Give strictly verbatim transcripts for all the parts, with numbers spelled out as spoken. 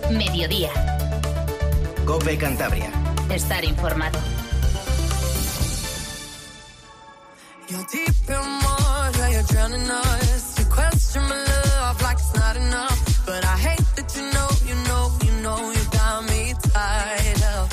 Mediodía. COPE Cantabria. Estar informado. You're deep in water, you're drowning us. You question my love like it's not enough. But I hate that you know, you know, you know you got me tied up.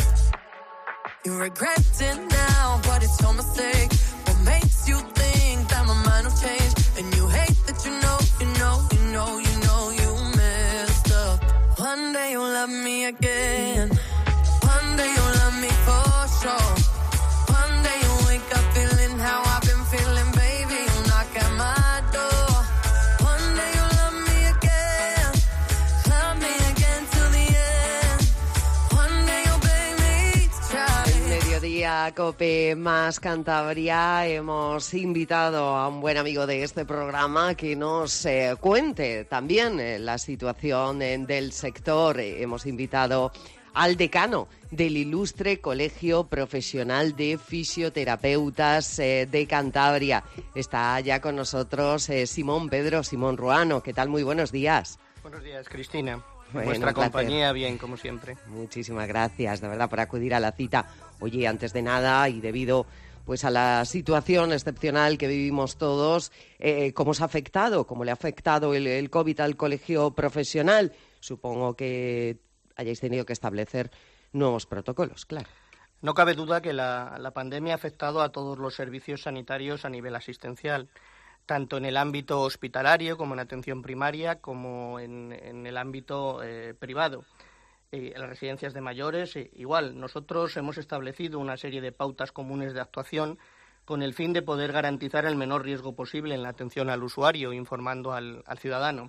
You regret it now, but it's your mistake. What makes you think that my mind will change? And you hate that you know, you know, you know, you know you messed up. One day you'll love me again. One day you'll love me for sure. One day you'll wake up feeling how I've been feeling, baby. You'll knock at my door. One day you'll love me again. Love me again till the end. One day you'll beg me to try. Mediodía, COPE más Cantabria. Hemos invitado a un buen amigo de este programa que nos eh, cuente también eh, la situación eh, del sector. Eh, hemos invitado al decano del Ilustre Colegio Profesional de Fisioterapeutas eh, de Cantabria. Está ya con nosotros eh, Simón Pedro, Simón Ruano. ¿Qué tal? Muy buenos días. Buenos días, Cristina. Bueno, Vuestra un placer. compañía, bien, como siempre. Muchísimas gracias, de verdad, por acudir a la cita. Oye, antes de nada, y debido pues a la situación excepcional que vivimos todos, eh, ¿cómo os ha afectado? ¿Cómo le ha afectado el, el COVID al colegio profesional? Supongo que hayáis tenido que establecer nuevos protocolos, claro. No cabe duda que la, la pandemia ha afectado a todos los servicios sanitarios a nivel asistencial, tanto en el ámbito hospitalario como en atención primaria, como en, en el ámbito eh, privado. Eh, en las residencias de mayores, eh, igual, nosotros hemos establecido una serie de pautas comunes de actuación con el fin de poder garantizar el menor riesgo posible en la atención al usuario, informando al, al ciudadano.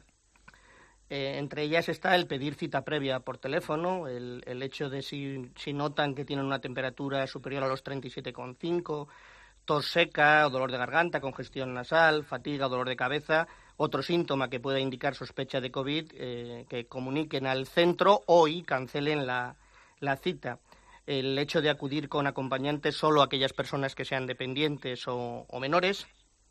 Eh, entre ellas está el pedir cita previa por teléfono, el, el hecho de si, si notan que tienen una temperatura superior a los treinta y siete coma cinco, tos seca, o dolor de garganta, congestión nasal, fatiga, dolor de cabeza, otro síntoma que pueda indicar sospecha de COVID, eh, que comuniquen al centro o y cancelen la, la cita. El hecho de acudir con acompañantes solo a aquellas personas que sean dependientes o, o menores.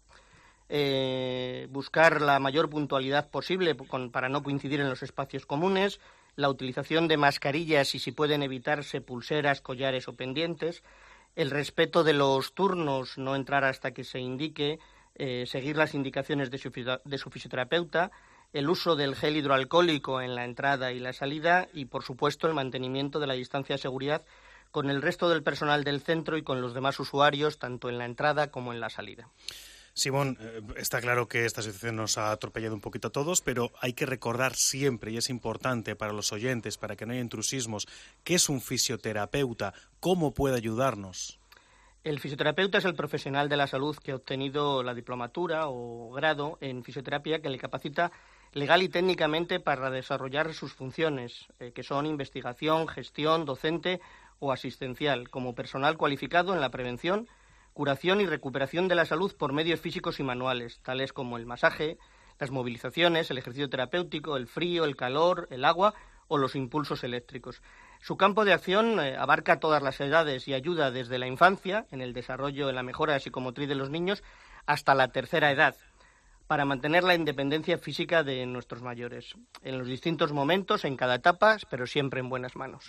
Eh, buscar la mayor puntualidad posible con, para no coincidir en los espacios comunes, la utilización de mascarillas y si pueden evitarse pulseras, collares o pendientes, el respeto de los turnos, no entrar hasta que se indique, eh, seguir las indicaciones de su, de su fisioterapeuta, el uso del gel hidroalcohólico en la entrada y la salida y, por supuesto, el mantenimiento de la distancia de seguridad con el resto del personal del centro y con los demás usuarios, tanto en la entrada como en la salida. Simón, está claro que esta situación nos ha atropellado un poquito a todos, pero hay que recordar siempre, y es importante para los oyentes, para que no haya intrusismos, ¿qué es un fisioterapeuta? ¿Cómo puede ayudarnos? El fisioterapeuta es el profesional de la salud que ha obtenido la diplomatura o grado en fisioterapia que le capacita legal y técnicamente para desarrollar sus funciones, eh, que son investigación, gestión, docente o asistencial, como personal cualificado en la prevención, curación y recuperación de la salud por medios físicos y manuales, tales como el masaje, las movilizaciones, el ejercicio terapéutico, el frío, el calor, el agua o los impulsos eléctricos. Su campo de acción eh, abarca todas las edades y ayuda desde la infancia, en el desarrollo, en la mejora psicomotriz de los niños, hasta la tercera edad, para mantener la independencia física de nuestros mayores, en los distintos momentos, en cada etapa, pero siempre en buenas manos.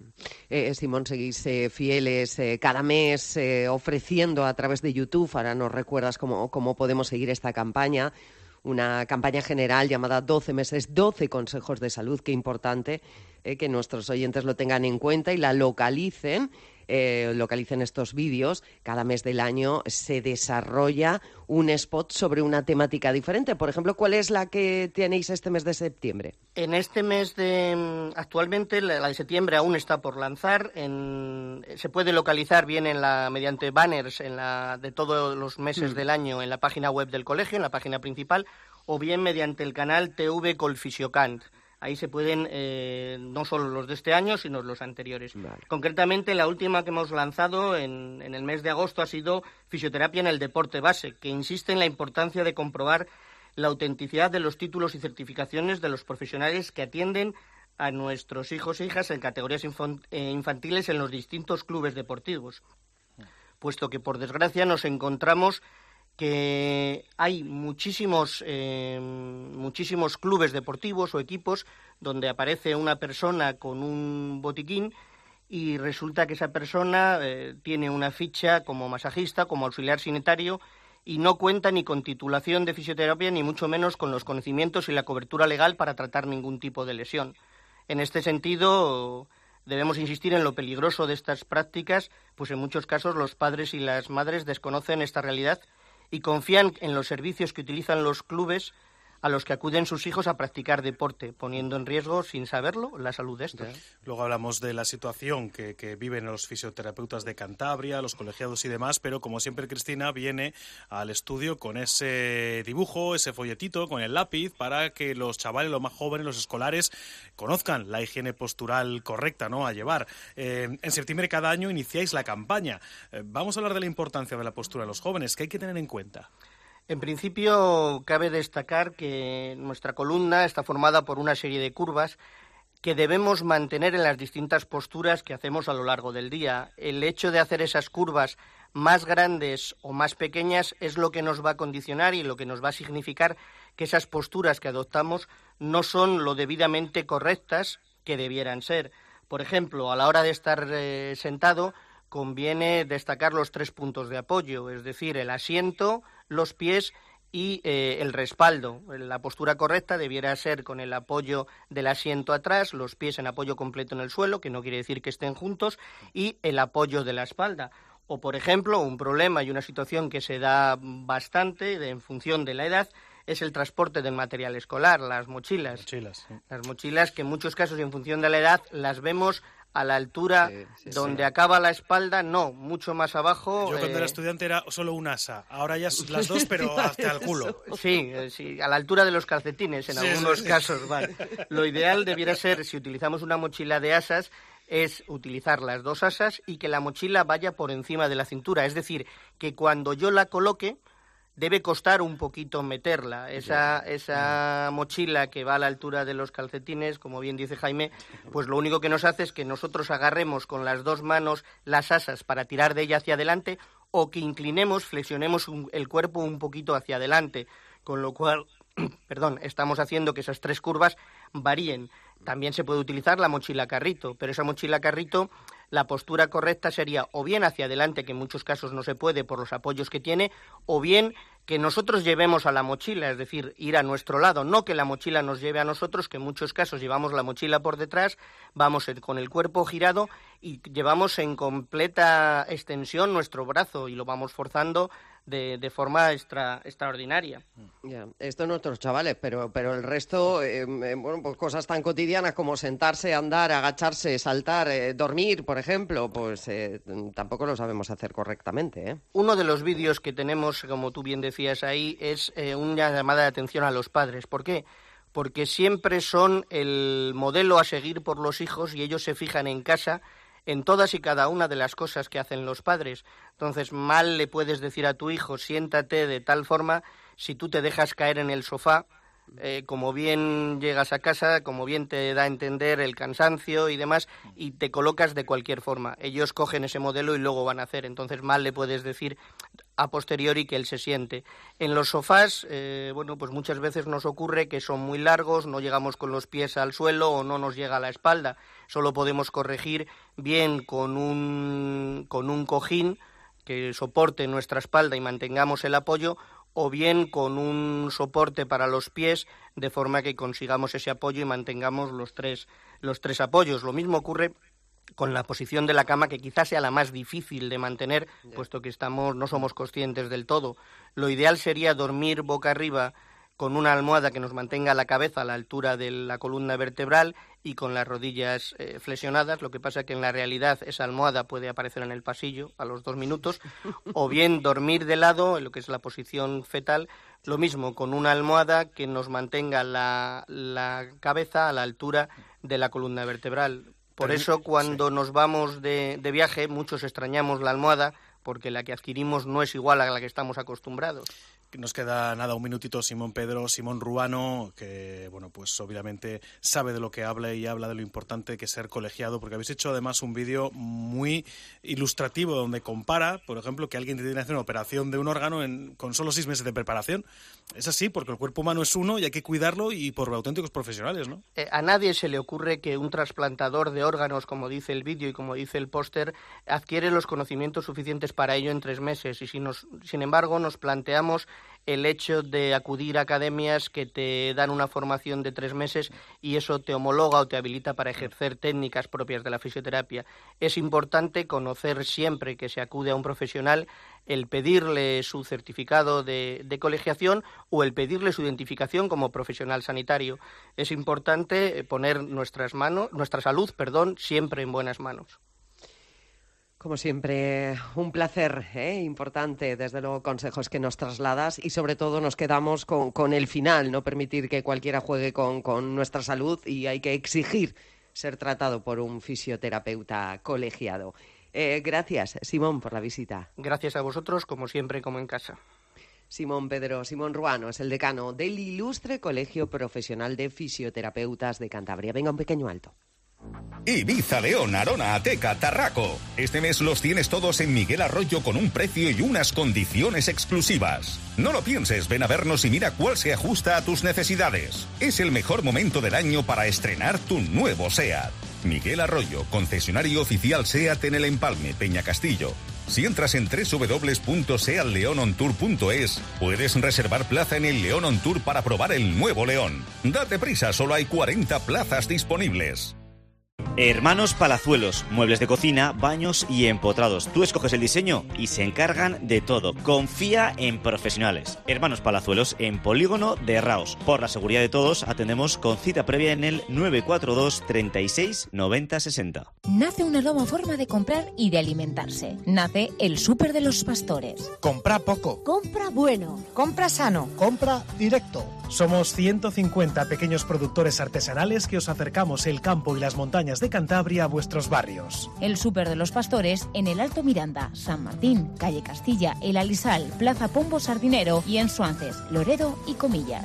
Eh, Simón, seguís eh, fieles eh, cada mes eh, ofreciendo a través de YouTube, ahora nos recuerdas cómo, cómo podemos seguir esta campaña, una campaña general llamada doce meses, doce consejos de salud, qué importante eh, que nuestros oyentes lo tengan en cuenta y la localicen, eh, localicen estos vídeos. Cada mes del año se desarrolla un spot sobre una temática diferente. Por ejemplo, ¿cuál es la que tenéis este mes de septiembre? En este mes de... Actualmente, la de septiembre aún está por lanzar. En, se puede localizar bien en la mediante banners en la, de todos los meses mm. del año en la página web del colegio, en la página principal, o bien mediante el canal T V Colfisiocant. Ahí se pueden, eh, no solo los de este año, sino los anteriores. Vale. Concretamente, la última que hemos lanzado en, en el mes de agosto ha sido Fisioterapia en el deporte base, que insiste en la importancia de comprobar la autenticidad de los títulos y certificaciones de los profesionales que atienden a nuestros hijos e hijas en categorías infantiles en los distintos clubes deportivos, puesto que, por desgracia, nos encontramos que hay muchísimos, eh, muchísimos clubes deportivos o equipos donde aparece una persona con un botiquín y resulta que esa persona eh, tiene una ficha como masajista, como auxiliar sanitario, y no cuenta ni con titulación de fisioterapia, ni mucho menos con los conocimientos y la cobertura legal para tratar ningún tipo de lesión. En este sentido, debemos insistir en lo peligroso de estas prácticas, pues en muchos casos los padres y las madres desconocen esta realidad y confían en los servicios que utilizan los clubes a los que acuden sus hijos a practicar deporte, poniendo en riesgo, sin saberlo, la salud de estos. Luego hablamos de la situación que, que viven los fisioterapeutas de Cantabria, los colegiados y demás, pero como siempre Cristina viene al estudio con ese dibujo, ese folletito, con el lápiz, para que los chavales, los más jóvenes, los escolares, conozcan la higiene postural correcta, ¿no?, a llevar. Eh, en septiembre cada año iniciáis la campaña. Eh, vamos a hablar de la importancia de la postura de los jóvenes, ¿qué hay que tener en cuenta? En principio, cabe destacar que nuestra columna está formada por una serie de curvas que debemos mantener en las distintas posturas que hacemos a lo largo del día. El hecho de hacer esas curvas más grandes o más pequeñas es lo que nos va a condicionar y lo que nos va a significar que esas posturas que adoptamos no son lo debidamente correctas que debieran ser. Por ejemplo, a la hora de estar eh, sentado, conviene destacar los tres puntos de apoyo, es decir, el asiento, los pies y eh, el respaldo. La postura correcta debiera ser con el apoyo del asiento atrás, los pies en apoyo completo en el suelo, que no quiere decir que estén juntos, y el apoyo de la espalda. O, por ejemplo, un problema y una situación que se da bastante de, en función de la edad, es el transporte del material escolar, las mochilas. Mochilas, sí. Las mochilas que en muchos casos, en función de la edad, las vemos a la altura sí, sí, donde sí. acaba la espalda, no, mucho más abajo. Yo cuando eh... era estudiante era solo un asa, ahora ya las dos, pero hasta el culo. Sí, eh, sí, a la altura de los calcetines en sí, algunos sí. casos. Vale. Lo ideal debiera ser, si utilizamos una mochila de asas, es utilizar las dos asas y que la mochila vaya por encima de la cintura. Es decir, que cuando yo la coloque, debe costar un poquito meterla. Esa, esa mochila que va a la altura de los calcetines, como bien dice Jaime, pues lo único que nos hace es que nosotros agarremos con las dos manos las asas para tirar de ella hacia adelante o que inclinemos, flexionemos un, el cuerpo un poquito hacia adelante, con lo cual, perdón, estamos haciendo que esas tres curvas varíen. También se puede utilizar la mochila carrito, pero esa mochila carrito, la postura correcta sería o bien hacia adelante, que en muchos casos no se puede por los apoyos que tiene, o bien que nosotros llevemos a la mochila, es decir, ir a nuestro lado, no que la mochila nos lleve a nosotros, que en muchos casos llevamos la mochila por detrás, vamos con el cuerpo girado y llevamos en completa extensión nuestro brazo y lo vamos forzando de, de forma extra, extraordinaria. Ya, esto nuestros chavales, pero pero el resto, eh, eh, bueno, pues cosas tan cotidianas como sentarse, andar, agacharse, saltar, eh, dormir, por ejemplo, pues eh, tampoco lo sabemos hacer correctamente, ¿eh? Uno de los vídeos que tenemos, como tú bien decías ahí, es eh, una llamada de atención a los padres. ¿Por qué? Porque siempre son el modelo a seguir por los hijos y ellos se fijan en casa en todas y cada una de las cosas que hacen los padres. Entonces, mal le puedes decir a tu hijo, siéntate de tal forma, si tú te dejas caer en el sofá, eh, como bien llegas a casa, como bien te da a entender el cansancio y demás, y te colocas de cualquier forma. Ellos cogen ese modelo y luego van a hacer. Entonces, mal le puedes decir a posteriori que él se siente. En los sofás, eh, bueno, pues muchas veces nos ocurre que son muy largos, no llegamos con los pies al suelo o no nos llega a la espalda. Solo podemos corregir bien con un, con un cojín que soporte nuestra espalda y mantengamos el apoyo, o bien con un soporte para los pies, de forma que consigamos ese apoyo y mantengamos los tres, los tres apoyos. Lo mismo ocurre con la posición de la cama, que quizás sea la más difícil de mantener, puesto que estamos, no somos conscientes del todo. Lo ideal sería dormir boca arriba con una almohada que nos mantenga la cabeza a la altura de la columna vertebral y con las rodillas eh, flexionadas. Lo que pasa es que en la realidad esa almohada puede aparecer en el pasillo a los dos minutos, o bien dormir de lado, en lo que es la posición fetal, lo mismo, con una almohada que nos mantenga la, la cabeza a la altura de la columna vertebral. Por eso, cuando nos vamos de, de viaje, muchos extrañamos la almohada, porque la que adquirimos no es igual a la que estamos acostumbrados. Nos queda nada, un minutito. Simón Pedro, Simón Ruano, que bueno, pues obviamente sabe de lo que habla y habla de lo importante que es ser colegiado, porque habéis hecho además un vídeo muy ilustrativo donde compara, por ejemplo, que alguien tiene que hacer una operación de un órgano en, con solo seis meses de preparación. Es así, porque el cuerpo humano es uno y hay que cuidarlo, y por auténticos profesionales, ¿no? Eh, a nadie se le ocurre que un trasplantador de órganos, como dice el vídeo y como dice el póster, adquiere los conocimientos suficientes para ello en tres meses. Y si nos, sin embargo, nos planteamos el hecho de acudir a academias que te dan una formación de tres meses y eso te homologa o te habilita para ejercer técnicas propias de la fisioterapia. Es importante conocer siempre que se acude a un profesional el pedirle su certificado de, de colegiación o el pedirle su identificación como profesional sanitario. Es importante poner nuestras manos, nuestra salud, perdón, siempre en buenas manos. Como siempre, un placer, ¿eh? Importante, desde luego, consejos que nos trasladas y sobre todo nos quedamos con, con el final, no permitir que cualquiera juegue con, con nuestra salud y hay que exigir ser tratado por un fisioterapeuta colegiado. Eh, gracias, Simón, por la visita. Gracias a vosotros, como siempre, como en casa. Simón Pedro, Simón Ruano es el decano del Ilustre Colegio Profesional de Fisioterapeutas de Cantabria. Venga, un pequeño alto. Ibiza, León, Arona, Ateca, Tarraco. Este mes los tienes todos en Miguel Arroyo con un precio y unas condiciones exclusivas. No lo pienses, ven a vernos y mira cuál se ajusta a tus necesidades. Es el mejor momento del año para estrenar tu nuevo SEAT. Miguel Arroyo, concesionario oficial SEAT en el Empalme, Peña Castillo. Si entras en doble u doble u doble u punto seat leon on tour punto es, puedes reservar plaza en el León On Tour para probar el nuevo León. Date prisa, solo hay cuarenta plazas disponibles. Hermanos Palazuelos, muebles de cocina, baños y empotrados. Tú escoges el diseño y se encargan de todo. Confía en profesionales. Hermanos Palazuelos en Polígono de Raos. Por la seguridad de todos, atendemos con cita previa en el nueve cuatro dos, treinta y seis, noventa, sesenta. Nace una nueva forma de comprar y de alimentarse. Nace el Súper de los Pastores. Compra poco. Compra bueno. Compra sano. Compra directo. Somos ciento cincuenta pequeños productores artesanales que os acercamos el campo y las montañas de Cantabria a vuestros barrios. El Súper de los Pastores en el Alto Miranda, San Martín, Calle Castilla, El Alisal, Plaza Pombo Sardinero y en Suances, Loredo y Comillas.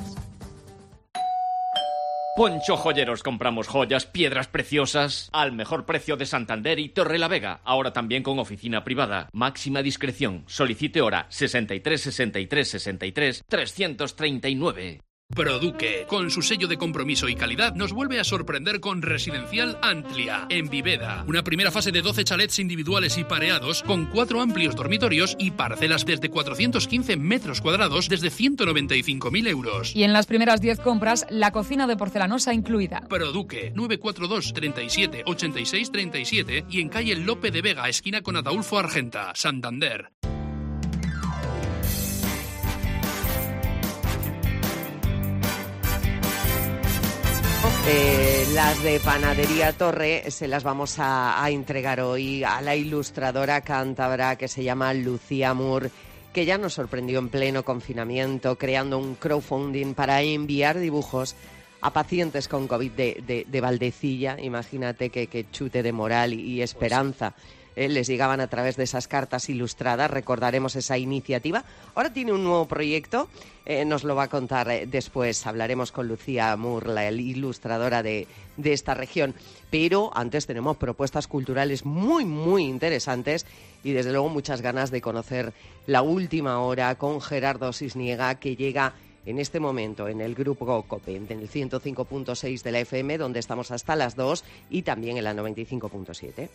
Poncho Joyeros, compramos joyas, piedras preciosas al mejor precio de Santander y Torrelavega. Ahora también con oficina privada. Máxima discreción. Solicite hora sesenta y tres sesenta y tres sesenta y tres trescientos treinta y nueve. Produque, con su sello de compromiso y calidad, nos vuelve a sorprender con Residencial Antlia, en Viveda. Una primera fase de doce chalets individuales y pareados, con cuatro amplios dormitorios y parcelas desde cuatrocientos quince metros cuadrados desde ciento noventa y cinco mil euros. Y en las primeras diez compras, la cocina de porcelanosa incluida. Produque, nueve cuatro dos, treinta y siete, ochenta y seis, treinta y siete y en calle Lope de Vega, esquina con Ataulfo Argenta, Santander. Eh, las de Panadería Torre se las vamos a, a entregar hoy a la ilustradora cántabra que se llama Lucía Moore, que ya nos sorprendió en pleno confinamiento creando un crowdfunding para enviar dibujos a pacientes con COVID de, de, de Valdecilla. Imagínate que, que chute de moral y, y esperanza. Eh, les llegaban a través de esas cartas ilustradas. Recordaremos esa iniciativa. Ahora tiene un nuevo proyecto, eh, nos lo va a contar eh, después. Hablaremos con Lucía Moore, la ilustradora de, de esta región. Pero antes tenemos propuestas culturales muy, muy interesantes y desde luego muchas ganas de conocer la última hora con Gerardo Cisniega, que llega en este momento en el Grupo COPE, en el ciento cinco punto seis de la F M, donde estamos hasta las dos, y también en la noventa y cinco punto siete.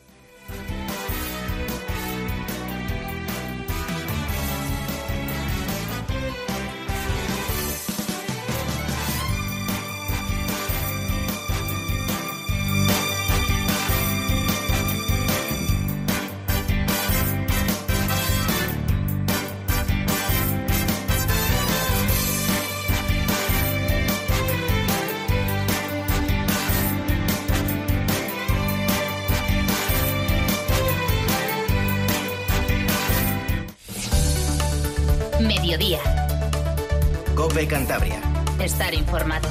Mediodía. COPE Cantabria. Estar informado.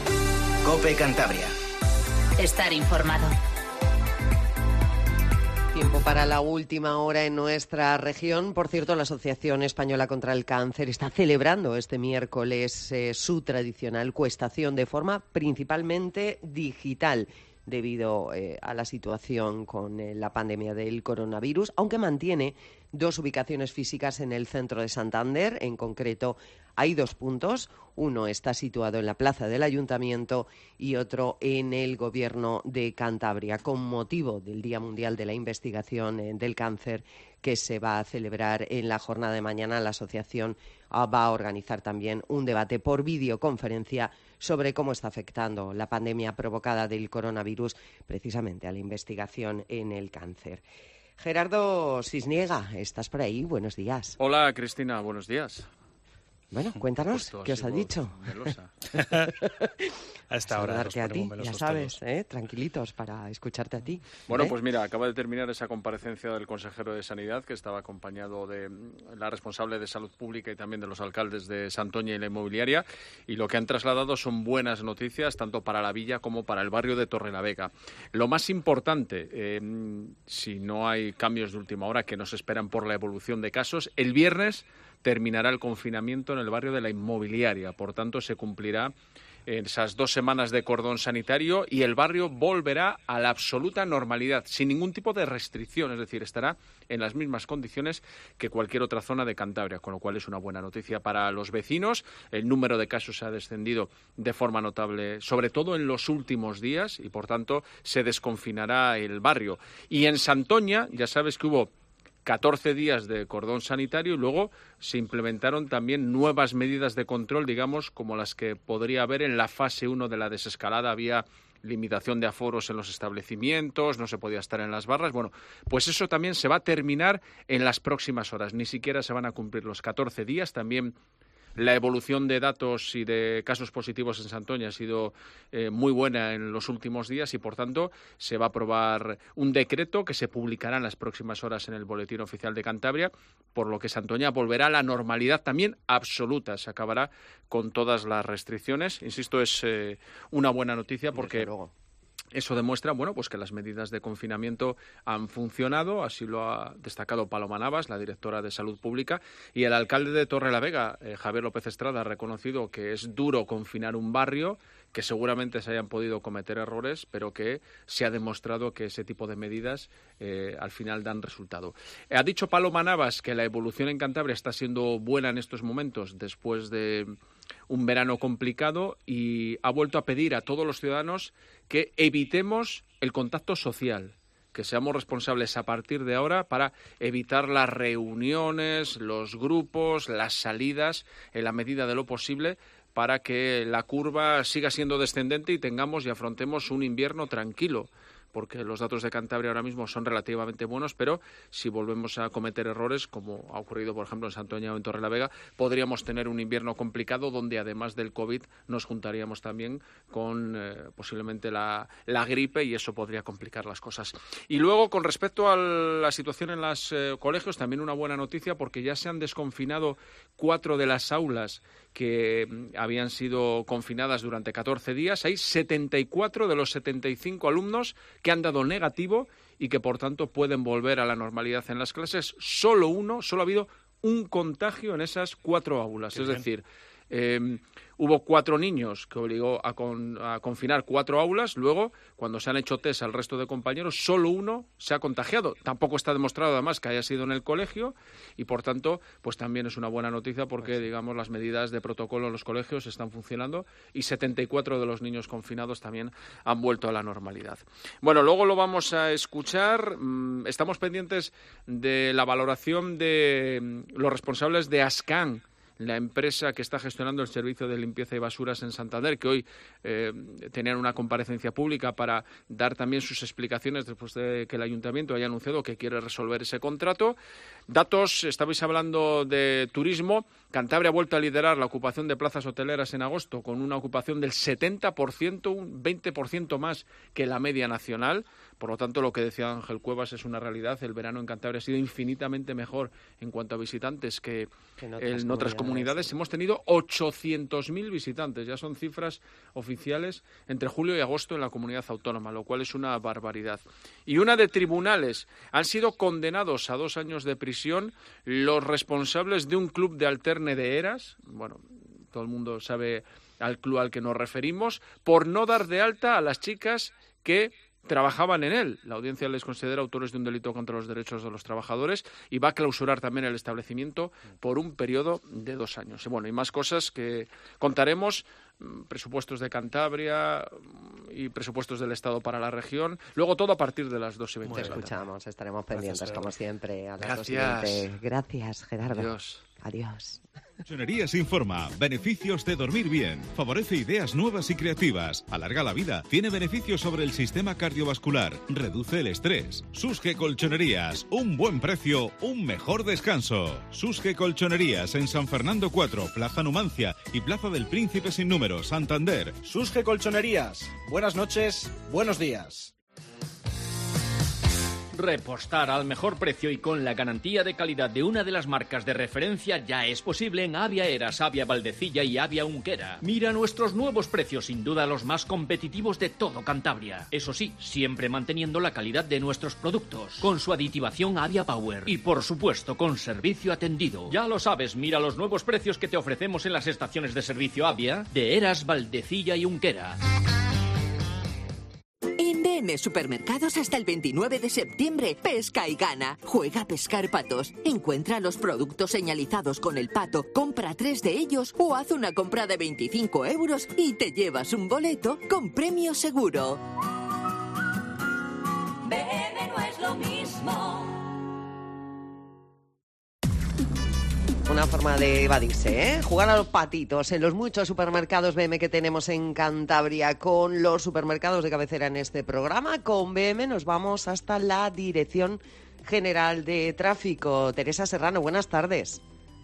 COPE Cantabria. Estar informado. Tiempo para la última hora en nuestra región. Por cierto, la Asociación Española contra el Cáncer está celebrando este miércoles eh, su tradicional cuestación de forma principalmente digital, debido eh, a la situación con eh, la pandemia del coronavirus, aunque mantiene dos ubicaciones físicas en el centro de Santander. En concreto, hay dos puntos. Uno está situado en la plaza del Ayuntamiento y otro en el Gobierno de Cantabria, con motivo del Día Mundial de la Investigación eh, del Cáncer, que se va a celebrar en la jornada de mañana. La asociación ah, va a organizar también un debate por videoconferencia sobre cómo está afectando la pandemia provocada del coronavirus precisamente a la investigación en el cáncer. Gerardo Cisniega, ¿estás por ahí? Buenos días. Hola, Cristina, buenos días. Bueno, cuéntanos, ¿qué os ha dicho? A esta hora Saludarte a ti, ya sabes, ¿eh? Tranquilitos para escucharte a ti. Bueno, ¿eh? pues mira, acaba de terminar esa comparecencia del consejero de Sanidad, que estaba acompañado de la responsable de Salud Pública y también de los alcaldes de Santoña y la inmobiliaria, y lo que han trasladado son buenas noticias tanto para la villa como para el barrio de Torrelavega. Lo más importante, eh, si no hay cambios de última hora que nos esperan por la evolución de casos, el viernes terminará el confinamiento en el barrio de la inmobiliaria. Por tanto, se cumplirá esas dos semanas de cordón sanitario y el barrio volverá a la absoluta normalidad, sin ningún tipo de restricción, es decir, estará en las mismas condiciones que cualquier otra zona de Cantabria, con lo cual es una buena noticia para los vecinos. El número de casos ha descendido de forma notable, sobre todo en los últimos días, y por tanto se desconfinará el barrio. Y en Santoña, ya sabes que hubo catorce días de cordón sanitario y luego se implementaron también nuevas medidas de control, digamos, como las que podría haber en la fase uno de la desescalada. Había limitación de aforos en los establecimientos, no se podía estar en las barras. Bueno, pues eso también se va a terminar en las próximas horas. Ni siquiera se van a cumplir los catorce días. También la evolución de datos y de casos positivos en Santoña ha sido eh, muy buena en los últimos días y, por tanto, se va a aprobar un decreto que se publicará en las próximas horas en el Boletín Oficial de Cantabria, por lo que Santoña volverá a la normalidad también absoluta. Se acabará con todas las restricciones. Insisto, es eh, una buena noticia porque eso demuestra, bueno, pues que las medidas de confinamiento han funcionado, así lo ha destacado Paloma Navas, la directora de Salud Pública, y el alcalde de Torrelavega, eh, Javier López Estrada, ha reconocido que es duro confinar un barrio, que seguramente se hayan podido cometer errores, pero que se ha demostrado que ese tipo de medidas eh, al final dan resultado. Eh, ha dicho Paloma Navas que la evolución en Cantabria está siendo buena en estos momentos después de un verano complicado y ha vuelto a pedir a todos los ciudadanos que evitemos el contacto social, que seamos responsables a partir de ahora para evitar las reuniones, los grupos, las salidas en la medida de lo posible, para que la curva siga siendo descendente y tengamos y afrontemos un invierno tranquilo, porque los datos de Cantabria ahora mismo son relativamente buenos, pero si volvemos a cometer errores, como ha ocurrido, por ejemplo, en Santoña o en Torrelavega, podríamos tener un invierno complicado donde, además del COVID, nos juntaríamos también con eh, posiblemente la, la gripe y eso podría complicar las cosas. Y luego, con respecto a la situación en los eh, colegios, también una buena noticia, porque ya se han desconfinado cuatro de las aulas que habían sido confinadas durante catorce días. Hay setenta y cuatro de los setenta y cinco alumnos que han dado negativo y que, por tanto, pueden volver a la normalidad en las clases. Solo uno, solo ha habido un contagio en esas cuatro aulas. Qué es bien. decir, eh, hubo cuatro niños que obligó a, con, a confinar cuatro aulas. Luego, cuando se han hecho test al resto de compañeros, solo uno se ha contagiado. Tampoco está demostrado, además, que haya sido en el colegio y, por tanto, pues también es una buena noticia porque, pues, digamos, las medidas de protocolo en los colegios están funcionando y setenta y cuatro de los niños confinados también han vuelto a la normalidad. Bueno, luego lo vamos a escuchar. Estamos pendientes de la valoración de los responsables de Ascan, la empresa que está gestionando el servicio de limpieza y basuras en Santander, que hoy eh, tenían una comparecencia pública para dar también sus explicaciones después de que el ayuntamiento haya anunciado que quiere resolver ese contrato. Datos, estabais hablando de turismo. Cantabria ha vuelto a liderar la ocupación de plazas hoteleras en agosto, con una ocupación del setenta por ciento, un veinte por ciento más que la media nacional. Por lo tanto, lo que decía Ángel Cuevas es una realidad. El verano en Cantabria ha sido infinitamente mejor en cuanto a visitantes que, que en, otras, en comunidades. otras comunidades. Hemos tenido ochocientos mil visitantes, ya son cifras oficiales, entre julio y agosto en la comunidad autónoma, lo cual es una barbaridad. Y una de tribunales. Han sido condenados a dos años de prisión los responsables de un club de alterne de Eras, bueno, todo el mundo sabe al club al que nos referimos, por no dar de alta a las chicas que trabajaban en él. La audiencia les considera autores de un delito contra los derechos de los trabajadores y va a clausurar también el establecimiento por un periodo de dos años. Y bueno, y más cosas que contaremos, presupuestos de Cantabria y presupuestos del Estado para la región. Luego todo a partir de las dos y veinte. Te escuchamos, estaremos pendientes, Gracias, como siempre, a las Gracias. dos y veinte. Gracias, Gerardo. Adiós. Adiós. Colchonerías informa. Beneficios de dormir bien. Favorece ideas nuevas y creativas. Alarga la vida. Tiene beneficios sobre el sistema cardiovascular. Reduce el estrés. Susge Colchonerías. Un buen precio, un mejor descanso. Susge Colchonerías en San Fernando cuatro, Plaza Numancia y Plaza del Príncipe sin número, Santander. Susge Colchonerías. Buenas noches, buenos días. Repostar al mejor precio y con la garantía de calidad de una de las marcas de referencia ya es posible en Avia Eras, Avia Valdecilla y Avia Unquera. Mira nuestros nuevos precios, sin duda los más competitivos de todo Cantabria. Eso sí, siempre manteniendo la calidad de nuestros productos, con su aditivación Avia Power y por supuesto con servicio atendido. Ya lo sabes, mira los nuevos precios que te ofrecemos en las estaciones de servicio Avia de Eras, Valdecilla y Unquera. En D M Supermercados hasta el veintinueve de septiembre, pesca y gana. Juega a pescar patos. Encuentra los productos señalizados con el pato, compra tres de ellos o haz una compra de veinticinco euros y te llevas un boleto con premio seguro. B M no es lo mismo. Una forma de evadirse, ¿eh? Jugar a los patitos en los muchos supermercados B M que tenemos en Cantabria, con los supermercados de cabecera en este programa. Con B M nos vamos hasta la Dirección General de Tráfico. Teresa Serrano, buenas tardes.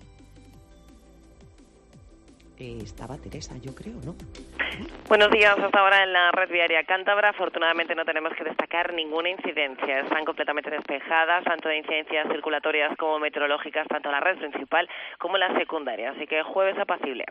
Eh, estaba Teresa, yo creo, ¿no? Buenos días. Hasta ahora en la red viaria cántabra, afortunadamente no tenemos que destacar ninguna incidencia. Están completamente despejadas, tanto de incidencias circulatorias como meteorológicas, tanto en la red principal como en la secundaria. Así que jueves apacible.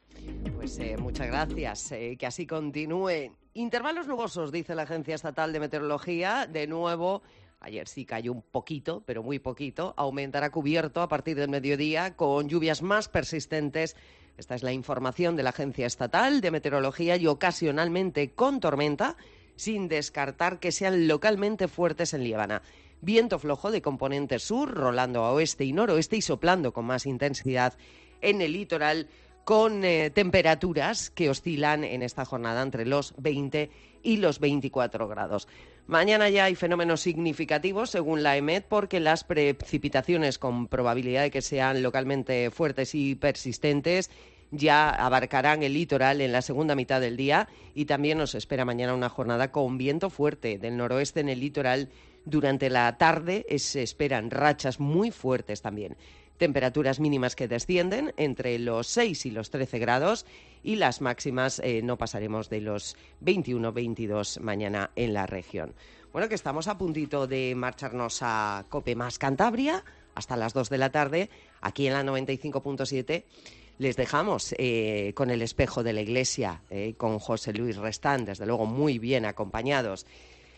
Pues eh, muchas gracias. Eh, que así continúe. Intervalos nubosos, dice la Agencia Estatal de Meteorología. De nuevo, ayer sí cayó un poquito, pero muy poquito. Aumentará cubierto a partir del mediodía con lluvias más persistentes. Esta es la información de la Agencia Estatal de Meteorología y ocasionalmente con tormenta, sin descartar que sean localmente fuertes en Líbana. Viento flojo de componente sur, rolando a oeste y noroeste y soplando con más intensidad en el litoral, con eh, temperaturas que oscilan en esta jornada entre los veinte y los veinticuatro grados. Mañana ya hay fenómenos significativos, según la EMET, porque las precipitaciones con probabilidad de que sean localmente fuertes y persistentes ya abarcarán el litoral en la segunda mitad del día, y también nos espera mañana una jornada con viento fuerte del noroeste en el litoral. Durante la tarde se esperan rachas muy fuertes también. Temperaturas mínimas que descienden entre los seis y los trece grados y las máximas eh, no pasaremos de los veintiuno veintidós mañana en la región. Bueno, que estamos a puntito de marcharnos a Cope Más Cantabria hasta las dos de la tarde. Aquí en la noventa y cinco punto siete les dejamos eh, con el espejo de la iglesia, eh, con José Luis Restán, desde luego muy bien acompañados.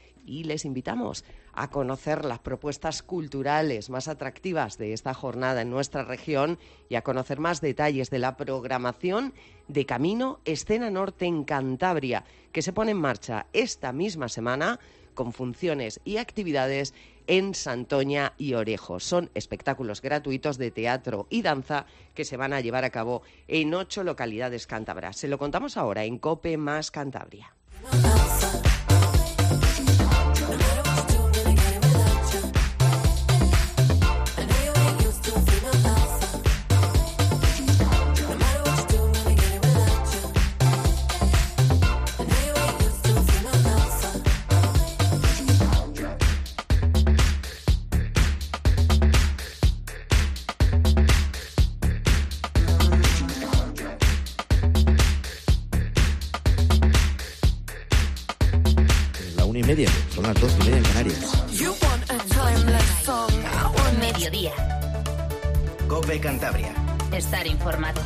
Y les invitamos a conocer las propuestas culturales más atractivas de esta jornada en nuestra región y a conocer más detalles de la programación de Camino Escena Norte en Cantabria, que se pone en marcha esta misma semana con funciones y actividades en Santoña y Orejo. Son espectáculos gratuitos de teatro y danza que se van a llevar a cabo en ocho localidades cántabras. Se lo contamos ahora en Cope Más Cantabria. media. Son las dos y media en Canarias. Mediodía. COPE Cantabria. Estar informado.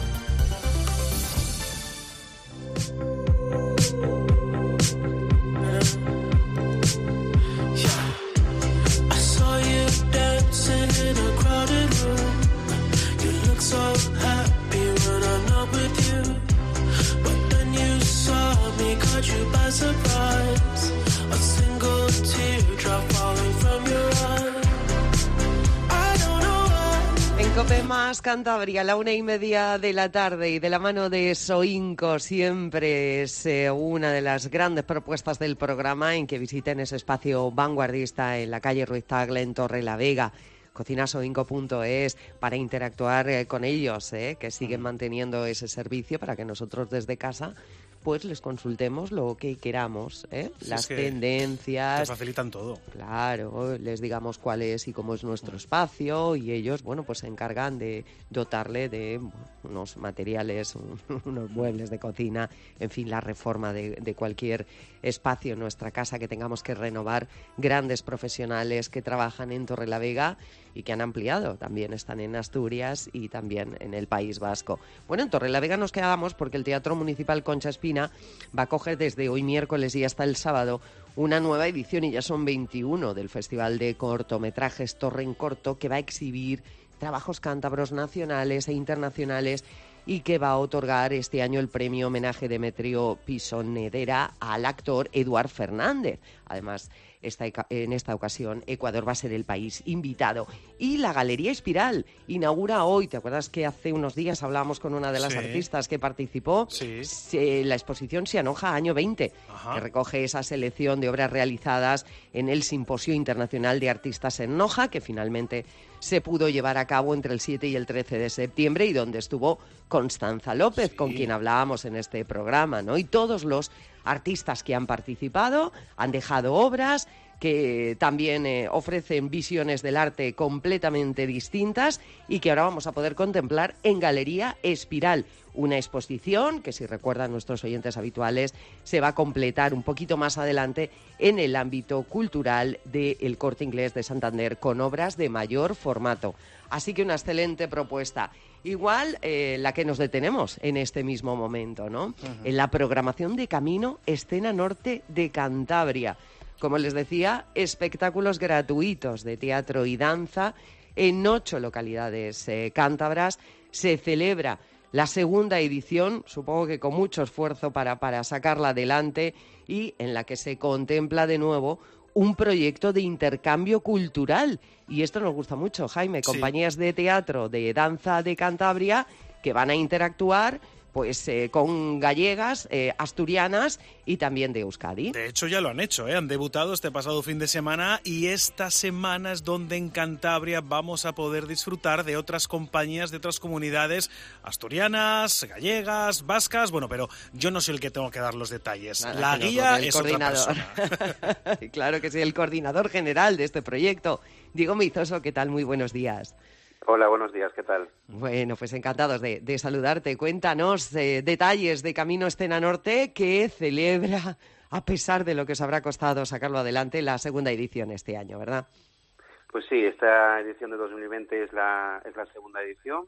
En COPE más Cantabria, a la una y media de la tarde, y de la mano de Soinco, siempre es eh, una de las grandes propuestas del programa en que visiten ese espacio vanguardista en la calle Ruiz Tagle, en Torrelavega. cocina soinco punto es para interactuar eh, con ellos, eh, que siguen manteniendo ese servicio para que nosotros desde casa pues les consultemos lo que queramos, ¿eh? Sí, las es que tendencias. te facilitan todo. Claro, les digamos cuál es y cómo es nuestro espacio, y ellos, bueno, pues se encargan de dotarle de unos materiales, unos muebles de cocina, en fin, la reforma de, de cualquier espacio en nuestra casa que tengamos que renovar. Grandes profesionales que trabajan en Torrelavega y que han ampliado, también están en Asturias y también en el País Vasco. Bueno, en Torrelavega nos quedamos porque el Teatro Municipal Concha Espina va a coger desde hoy miércoles y hasta el sábado una nueva edición, y ya son veintiuno, del Festival de Cortometrajes Torre en Corto, que va a exhibir trabajos cántabros nacionales e internacionales y que va a otorgar este año el premio homenaje Demetrio Pisonedera al actor Eduard Fernández. Además, esta, en esta ocasión Ecuador va a ser el país invitado. Y la Galería Espiral inaugura hoy. ¿Te acuerdas que hace unos días hablábamos con una de las sí. artistas que participó? Sí. Se, la exposición Se Anoja Año veinte, Ajá. que recoge esa selección de obras realizadas en el Simposio Internacional de Artistas en Noja, que finalmente se pudo llevar a cabo entre el siete y el trece de septiembre, y donde estuvo Constanza López, sí. con quien hablábamos en este programa, ¿no? Y todos los artistas que han participado han dejado obras que también eh, ofrecen visiones del arte completamente distintas y que ahora vamos a poder contemplar en Galería Espiral. Una exposición que, si recuerdan nuestros oyentes habituales, se va a completar un poquito más adelante en el ámbito cultural del Corte Inglés de Santander, con obras de mayor formato. Así que una excelente propuesta. Igual eh, la que nos detenemos en este mismo momento, ¿no? Uh-huh. En la programación de Camino Escena Norte de Cantabria. Como les decía, espectáculos gratuitos de teatro y danza en ocho localidades eh, cántabras. Se celebra la segunda edición, supongo que con mucho esfuerzo para, para sacarla adelante, y en la que se contempla de nuevo un proyecto de intercambio cultural. Y esto nos gusta mucho, Jaime. Sí. Compañías de teatro, de danza de Cantabria que van a interactuar pues eh, con gallegas, eh, asturianas y también de Euskadi. De hecho, ya lo han hecho, ¿eh? Han debutado este pasado fin de semana, y esta semana es donde en Cantabria vamos a poder disfrutar de otras compañías de otras comunidades asturianas, gallegas, vascas. Bueno, pero yo no soy el que tengo que dar los detalles. Nada, La guía es coordinador. Otra persona. Claro que sí, el coordinador general de este proyecto. Diego Meizoso, ¿qué tal? Muy buenos días. Hola, buenos días, ¿qué tal? Bueno, pues encantados de, de saludarte. Cuéntanos eh, detalles de Camino Escena Norte, que celebra, a pesar de lo que os habrá costado sacarlo adelante, la segunda edición este año, ¿verdad? Pues sí, esta edición de dos mil veinte es la, es la segunda edición.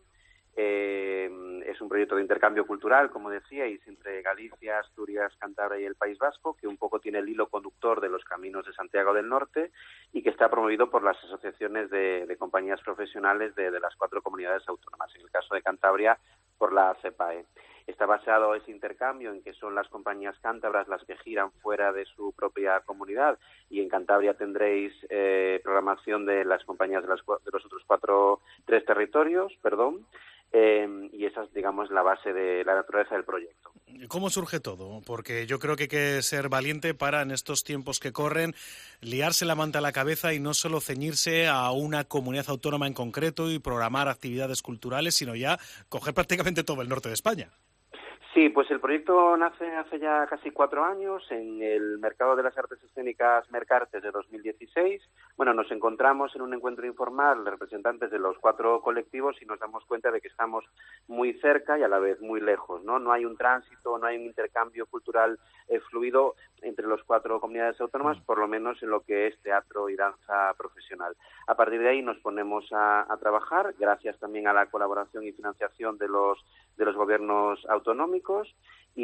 Eh, es un proyecto de intercambio cultural, como decíais, entre Galicia, Asturias, Cantabria y el País Vasco, que un poco tiene el hilo conductor de los caminos de Santiago del Norte y que está promovido por las asociaciones de, de compañías profesionales de, de las cuatro comunidades autónomas. En el caso de Cantabria, por la CEPAE. Está basado ese intercambio en que son las compañías cántabras las que giran fuera de su propia comunidad, y en Cantabria tendréis eh, programación de las compañías de, las, de los otros cuatro, tres territorios, perdón, eh, y esa es, digamos, la base de la naturaleza del proyecto. ¿Cómo surge todo? Porque yo creo que hay que ser valiente para, en estos tiempos que corren, liarse la manta a la cabeza y no solo ceñirse a una comunidad autónoma en concreto y programar actividades culturales, sino ya coger prácticamente todo el norte de España. Sí, pues el proyecto nace hace ya casi cuatro años en el Mercado de las Artes Escénicas Mercartes de dos mil dieciséis. Bueno, nos encontramos en un encuentro informal de representantes de los cuatro colectivos y nos damos cuenta de que estamos muy cerca y a la vez muy lejos, ¿no? No hay un tránsito, no hay un intercambio cultural eh, fluido entre las cuatro comunidades autónomas, por lo menos en lo que es teatro y danza profesional. A partir de ahí nos ponemos a, a trabajar, gracias también a la colaboración y financiación de los, de los gobiernos autonómicos,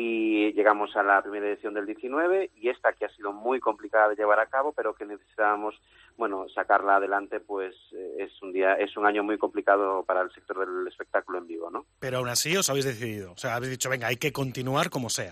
y llegamos a la primera edición del diecinueve, y esta que ha sido muy complicada de llevar a cabo, pero que necesitábamos, bueno, sacarla adelante, pues eh, es un día, es un año muy complicado para el sector del espectáculo en vivo, ¿no? Pero aún así os habéis decidido, o sea, habéis dicho, venga, hay que continuar como sea.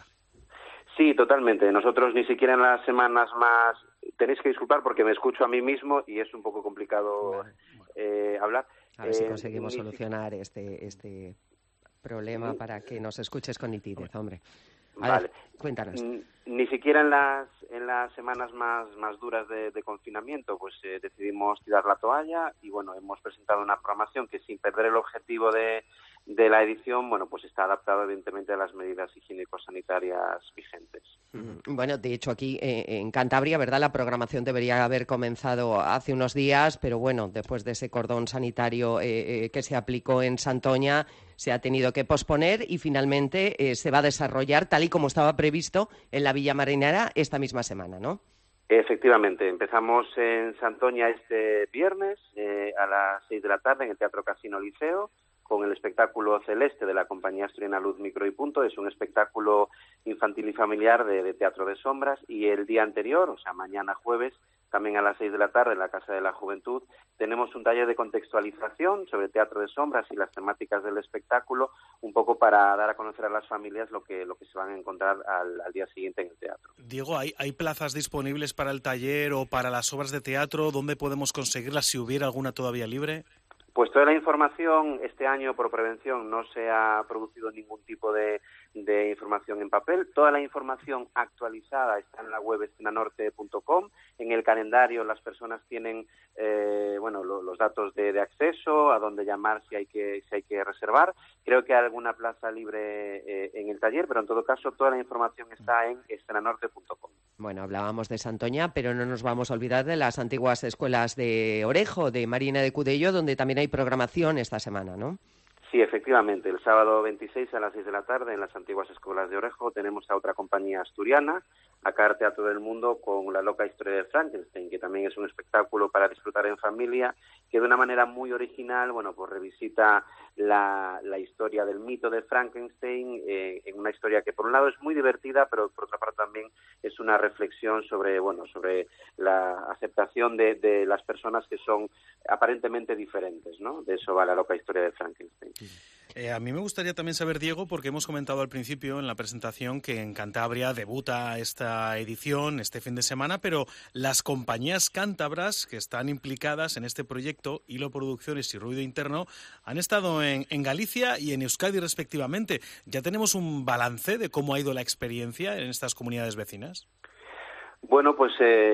Sí, totalmente. Nosotros ni siquiera en las semanas más... Tenéis que disculpar porque me escucho a mí mismo y es un poco complicado vale, bueno. eh, hablar. A ver eh, si conseguimos ni... solucionar este este problema sí. para que nos escuches con nitidez, hombre. A vale. ver, cuéntanos. Ni, ni siquiera en las en las semanas más más duras de, de confinamiento, pues eh, decidimos tirar la toalla y, bueno, hemos presentado una programación que, sin perder el objetivo de... de la edición, bueno, pues está adaptado evidentemente a las medidas higiénico-sanitarias vigentes. Bueno, de hecho aquí eh, en Cantabria, ¿verdad? La programación debería haber comenzado hace unos días, pero bueno, después de ese cordón sanitario eh, eh, que se aplicó en Santoña, se ha tenido que posponer y finalmente eh, se va a desarrollar tal y como estaba previsto en la Villa Marinera esta misma semana, ¿no? Efectivamente, empezamos en Santoña este viernes eh, a las seis de la tarde en el Teatro Casino Liceo, con el espectáculo Celeste de la compañía asturiana Luz, Micro y Punto. Es un espectáculo infantil y familiar de, de teatro de sombras, y el día anterior, o sea, mañana jueves, también a las seis de la tarde en la Casa de la Juventud, tenemos un taller de contextualización sobre teatro de sombras y las temáticas del espectáculo, un poco para dar a conocer a las familias lo que lo que se van a encontrar al, al día siguiente en el teatro. Diego, ¿hay, ¿hay plazas disponibles para el taller o para las obras de teatro? ¿Dónde podemos conseguirlas, si hubiera alguna todavía libre? Pues toda la información, este año por prevención no se ha producido ningún tipo de, de información en papel. Toda la información actualizada está en la web escenanorte punto com. En el calendario las personas tienen eh, bueno, lo, los datos de, de acceso, a dónde llamar si hay que, si hay que reservar. Creo que hay alguna plaza libre eh, en el taller, pero en todo caso toda la información está en escenanorte punto com. Bueno, hablábamos de Santoña, pero no nos vamos a olvidar de las antiguas escuelas de Orejo, de Marina de Cudello, donde también hay programación esta semana, ¿no? Sí, efectivamente. El sábado veintiséis a las seis de la tarde en las antiguas escuelas de Orejo tenemos a otra compañía asturiana, acá Teatro del Mundo, con La loca historia de Frankenstein, que también es un espectáculo para disfrutar en familia, que de una manera muy original, bueno, pues revisita la, la historia del mito de Frankenstein, eh, en una historia que por un lado es muy divertida, pero por otra parte también es una reflexión sobre, bueno, sobre la aceptación de, de las personas que son aparentemente diferentes, ¿no? De eso va La loca historia de Frankenstein. Eh, a mí me gustaría también saber, Diego, porque hemos comentado al principio en la presentación que en Cantabria debuta esta edición este fin de semana, pero las compañías cántabras que están implicadas en este proyecto, Hilo Producciones y Ruido Interno, han estado en, en Galicia y en Euskadi respectivamente. ¿Ya tenemos un balance de cómo ha ido la experiencia en estas comunidades vecinas? Bueno, pues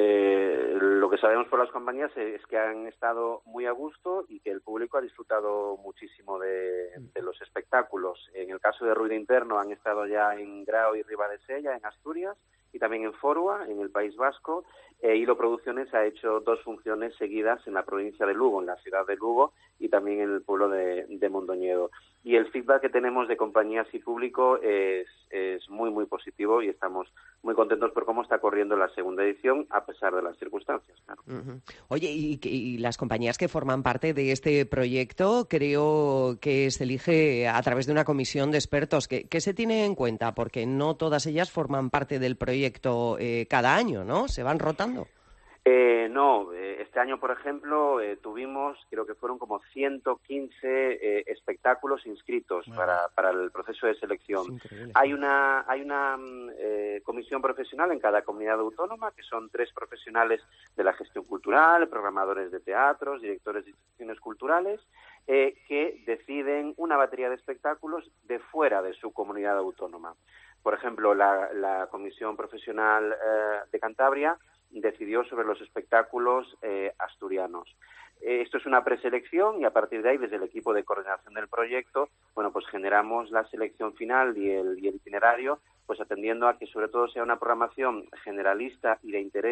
eh, lo que sabemos por las compañías es que han estado muy a gusto y que el público ha disfrutado muchísimo de, de los espectáculos. En el caso de Ruido Interno han estado ya en Grao y Ribadesella, en Asturias, y también en Forua, en el País Vasco. E Hilo Producciones ha hecho dos funciones seguidas en la provincia de Lugo, en la ciudad de Lugo, y también en el pueblo de, de Mondoñedo. Y el feedback que tenemos de compañías y público es, es muy, muy positivo y estamos muy contentos por cómo está corriendo la segunda edición, a pesar de las circunstancias, claro. Uh-huh. Oye, y, y las compañías que forman parte de este proyecto, creo que se elige a través de una comisión de expertos. ¿Qué, qué se tiene en cuenta? Porque no todas ellas forman parte del proyecto eh, cada año, ¿no? ¿Se van rotando? Eh, no, eh, este año, por ejemplo, eh, tuvimos, creo que fueron como ciento quince eh, espectáculos inscritos bueno. para, para el proceso de selección. Hay una, hay una eh, comisión profesional en cada comunidad autónoma, que son tres profesionales de la gestión cultural, programadores de teatros, directores de instituciones culturales, eh, que deciden una batería de espectáculos de fuera de su comunidad autónoma. Por ejemplo, la, la comisión profesional eh, de Cantabria decidió sobre los espectáculos eh, asturianos. Eh, esto es una preselección y a partir de ahí, desde el equipo de coordinación del proyecto, bueno, pues generamos la selección final y el, y el itinerario, pues atendiendo a que sobre todo sea una programación generalista y de interés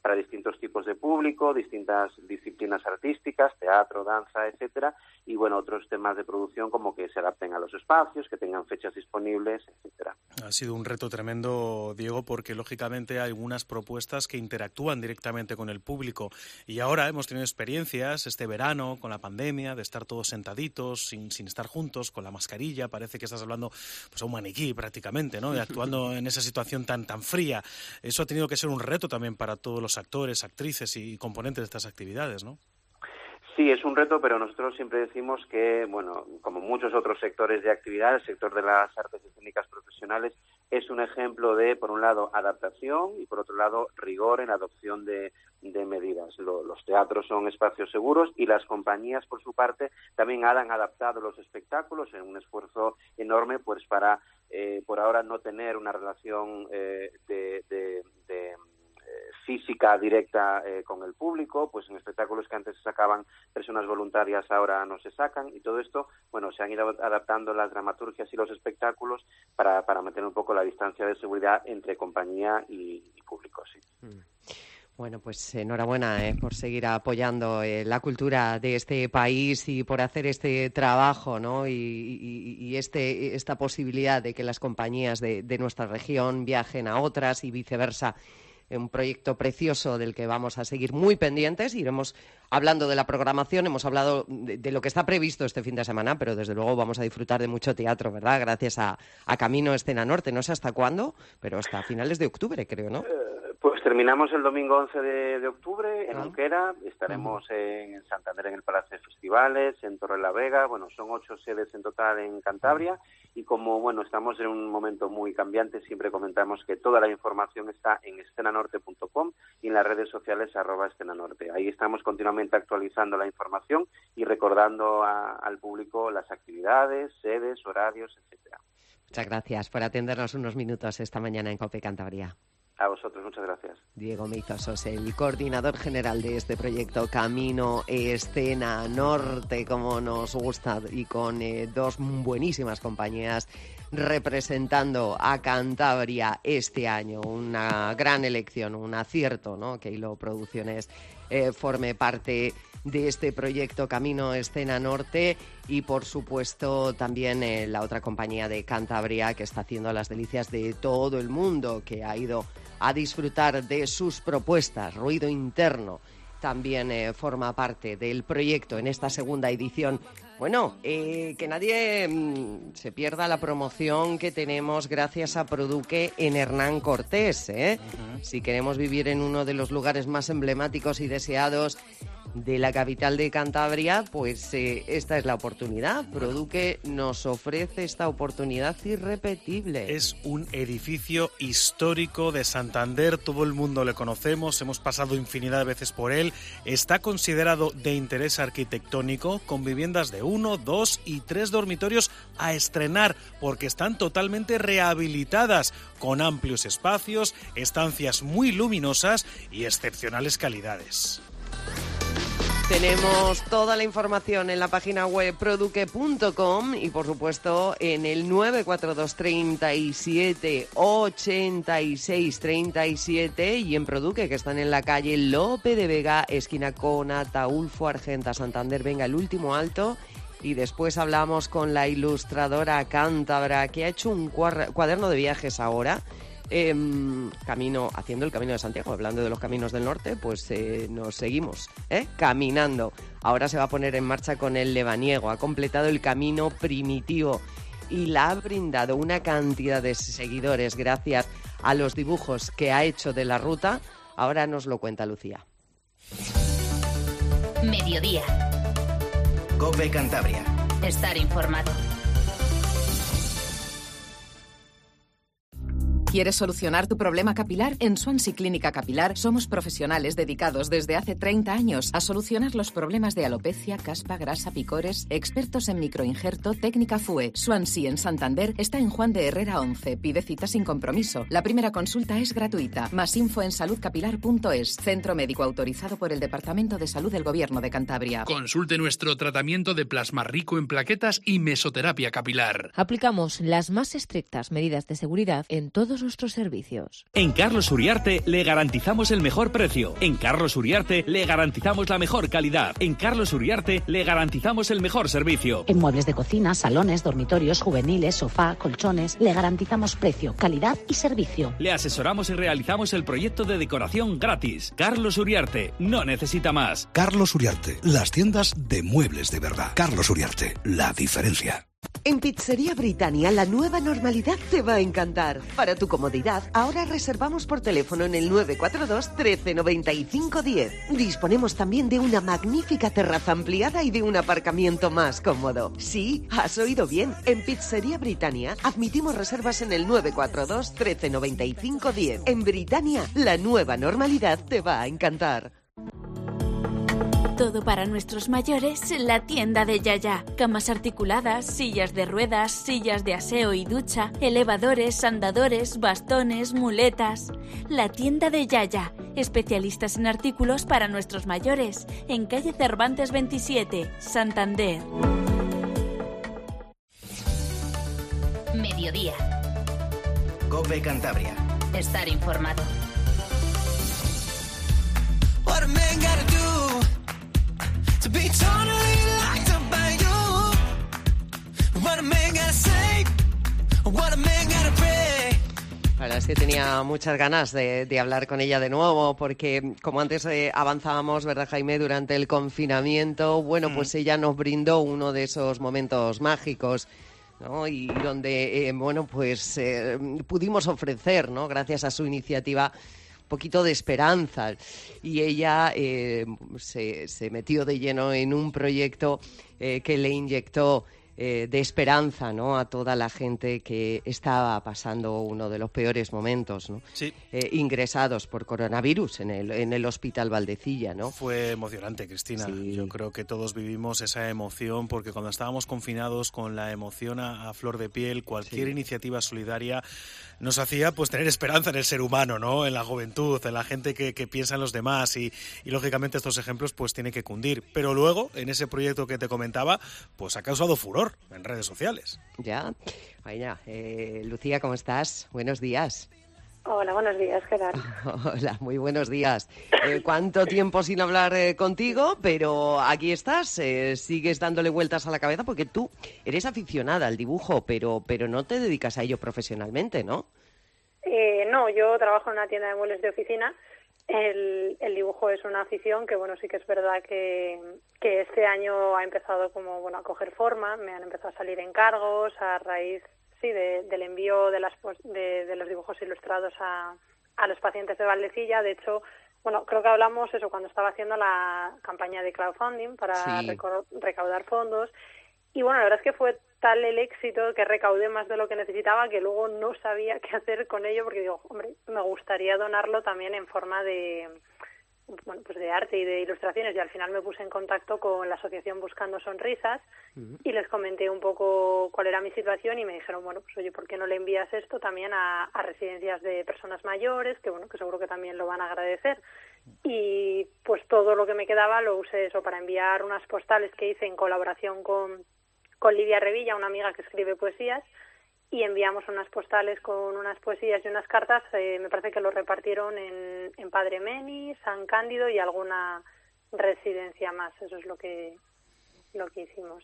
para distintos tipos de público, distintas disciplinas artísticas, teatro, danza, etcétera, y bueno, otros temas de producción como que se adapten a los espacios, que tengan fechas disponibles, etcétera. Ha sido un reto tremendo, Diego, porque lógicamente hay algunas propuestas que interactúan directamente con el público, y ahora hemos tenido experiencias este verano con la pandemia de estar todos sentaditos, sin, sin estar juntos, con la mascarilla, parece que estás hablando pues a un maniquí prácticamente, ¿no? Y actuando en esa situación tan, tan fría. Eso ha tenido que ser un reto también para todos los actores, actrices y componentes de estas actividades, ¿no? Sí, es un reto, pero nosotros siempre decimos que, bueno, como muchos otros sectores de actividad, el sector de las artes escénicas profesionales es un ejemplo de, por un lado, adaptación y, por otro lado, rigor en la adopción de, de medidas. Lo, los teatros son espacios seguros y las compañías, por su parte, también han adaptado los espectáculos en un esfuerzo enorme, pues para, eh, por ahora, no tener una relación eh, de... de, de física directa eh, con el público, pues en espectáculos que antes se sacaban personas voluntarias ahora no se sacan, y todo esto, bueno, se han ido adaptando las dramaturgias y los espectáculos para, para mantener un poco la distancia de seguridad entre compañía y, y público, sí. Bueno, pues enhorabuena eh, por seguir apoyando eh, la cultura de este país y por hacer este trabajo, ¿no? Y, y, y este esta posibilidad de que las compañías de, de nuestra región viajen a otras y viceversa. Un proyecto precioso del que vamos a seguir muy pendientes. Iremos hablando de la programación, hemos hablado de, de lo que está previsto este fin de semana, pero desde luego vamos a disfrutar de mucho teatro, ¿verdad? Gracias a, a Camino Escena Norte. No sé hasta cuándo, pero hasta finales de octubre, creo, ¿no? Pues terminamos el domingo once de, de octubre en Unquera, estaremos en Santander en el Palacio de Festivales, en Torrelavega, bueno, son ocho sedes en total en Cantabria, y como, bueno, estamos en un momento muy cambiante, siempre comentamos que toda la información está en escena norte punto com y en las redes sociales arroba escena norte. Ahí estamos continuamente actualizando la información y recordando a, al público las actividades, sedes, horarios, etcétera. Muchas gracias por atendernos unos minutos esta mañana en COPE Cantabria. A vosotros, muchas gracias. Diego Meizosos, el coordinador general de este proyecto Camino Escena Norte, como nos gusta, y con eh, dos buenísimas compañías representando a Cantabria este año. Una gran elección, un acierto, ¿no? Que Hilo Producciones eh, forme parte de este proyecto Camino Escena Norte, y por supuesto también eh, la otra compañía de Cantabria que está haciendo las delicias de todo el mundo, que ha ido a disfrutar de sus propuestas. Ruido Interno también eh, forma parte del proyecto en esta segunda edición. Bueno, eh, que nadie mmm, se pierda la promoción que tenemos gracias a Produque en Hernán Cortés, ¿eh? Uh-huh. Si queremos vivir en uno de los lugares más emblemáticos y deseados de la capital de Cantabria, pues eh, esta es la oportunidad. Produque nos ofrece esta oportunidad irrepetible. Es un edificio histórico de Santander, todo el mundo le conocemos, hemos pasado infinidad de veces por él. Está considerado de interés arquitectónico, con viviendas de uno, dos y tres dormitorios a estrenar, porque están totalmente rehabilitadas, con amplios espacios, estancias muy luminosas y excepcionales calidades. Tenemos toda la información en la página web produque punto com y, por supuesto, en el nueve cuatro dos, treinta y siete, ochenta y seis, treinta y siete, y en Produque, que están en la calle Lope de Vega, esquina con Ataulfo Argenta, Santander. Venga, el último alto, y después hablamos con la ilustradora cántabra que ha hecho un cuaderno de viajes ahora. Eh, camino, haciendo el Camino de Santiago, hablando de los caminos del norte, pues eh, nos seguimos ¿eh? caminando. Ahora se va a poner en marcha con el lebaniego, ha completado el camino primitivo y la ha brindado una cantidad de seguidores gracias a los dibujos que ha hecho de la ruta. Ahora nos lo cuenta Lucía. Mediodía. COPE Cantabria. Estar informado. ¿Quieres solucionar tu problema capilar? En Swansea Clínica Capilar somos profesionales dedicados desde hace treinta años a solucionar los problemas de alopecia, caspa, grasa, picores, expertos en microinjerto, técnica F U E. Swansea en Santander está en Juan de Herrera once. Pide cita sin compromiso. La primera consulta es gratuita. Más info en salud capilar punto es. Centro médico autorizado por el Departamento de Salud del Gobierno de Cantabria. Consulte nuestro tratamiento de plasma rico en plaquetas y mesoterapia capilar. Aplicamos las más estrictas medidas de seguridad en todos todos nuestros servicios. En Carlos Uriarte le garantizamos el mejor precio. En Carlos Uriarte le garantizamos la mejor calidad. En Carlos Uriarte le garantizamos el mejor servicio. En muebles de cocina, salones, dormitorios, juveniles, sofá, colchones, le garantizamos precio, calidad y servicio. Le asesoramos y realizamos el proyecto de decoración gratis. Carlos Uriarte, no necesita más. Carlos Uriarte, las tiendas de muebles de verdad. Carlos Uriarte, la diferencia. En Pizzería Britannia, la nueva normalidad te va a encantar. Para tu comodidad, ahora reservamos por teléfono en el nueve cuatro dos, trece, noventa y cinco, diez. Disponemos también de una magnífica terraza ampliada y de un aparcamiento más cómodo. Sí, has oído bien. En Pizzería Britannia, admitimos reservas en el nueve cuatro dos, trece, noventa y cinco, diez. En Britannia, la nueva normalidad te va a encantar. Todo para nuestros mayores en la tienda de Yaya. Camas articuladas, sillas de ruedas, sillas de aseo y ducha, elevadores, andadores, bastones, muletas. La tienda de Yaya. Especialistas en artículos para nuestros mayores. En calle Cervantes veintisiete, Santander. Mediodía. COPE Cantabria. Estar informado. What a man gotta do to be totally locked up by you. What a man gotta say, what a man gotta pray. La verdad es que tenía muchas ganas de, de hablar con ella de nuevo, porque como antes eh, avanzábamos, ¿verdad, Jaime? Durante el confinamiento, bueno, mm. pues ella nos brindó uno de esos momentos mágicos, ¿no? Y donde, eh, bueno, pues eh, pudimos ofrecer, ¿no? Gracias a su iniciativa, poquito de esperanza, y ella eh, se, se metió de lleno en un proyecto eh, que le inyectó eh, de esperanza, ¿no? A toda la gente que estaba pasando uno de los peores momentos, ¿no? Sí. Eh, ingresados por coronavirus en el, en el Hospital Valdecilla, ¿no? Fue emocionante, Cristina. Sí. Yo creo que todos vivimos esa emoción, porque cuando estábamos confinados con la emoción a, a flor de piel, cualquier sí. iniciativa solidaria nos hacía pues tener esperanza en el ser humano, ¿no? En la juventud, en la gente que, que piensa en los demás, y, y lógicamente estos ejemplos pues tienen que cundir. Pero luego, en ese proyecto que te comentaba, pues ha causado furor en redes sociales. Ya, vaya, eh, Lucía, ¿cómo estás? Buenos días. Hola, buenos días, ¿qué tal? Hola, muy buenos días. Eh, ¿Cuánto tiempo sin hablar eh, contigo? Pero aquí estás, eh, sigues dándole vueltas a la cabeza, porque tú eres aficionada al dibujo, pero, pero no te dedicas a ello profesionalmente, ¿no? Eh, no, yo trabajo en una tienda de muebles de oficina. El, el dibujo es una afición que, bueno, sí que es verdad que, que este año ha empezado como, bueno, a coger forma. Me han empezado a salir encargos a raíz, sí, de, del envío de, las, de, de los dibujos ilustrados a, a los pacientes de Valdecilla. De hecho, bueno, creo que hablamos eso cuando estaba haciendo la campaña de crowdfunding para sí. reco- recaudar fondos. Y bueno, la verdad es que fue tal el éxito que recaudé más de lo que necesitaba, que luego no sabía qué hacer con ello, porque digo, hombre, me gustaría donarlo también en forma de, bueno, pues de arte y de ilustraciones. Y al final me puse en contacto con la asociación Buscando Sonrisas uh-huh. y les comenté un poco cuál era mi situación, y me dijeron, bueno, pues oye, ¿por qué no le envías esto también a, a residencias de personas mayores, que bueno, que seguro que también lo van a agradecer? Y pues todo lo que me quedaba lo usé eso para enviar unas postales que hice en colaboración con con Lidia Revilla, una amiga que escribe poesías, y enviamos unas postales con unas poesías y unas cartas. Eh, me parece que lo repartieron en, en Padre Meni, San Cándido y alguna residencia más. Eso es lo que lo que hicimos.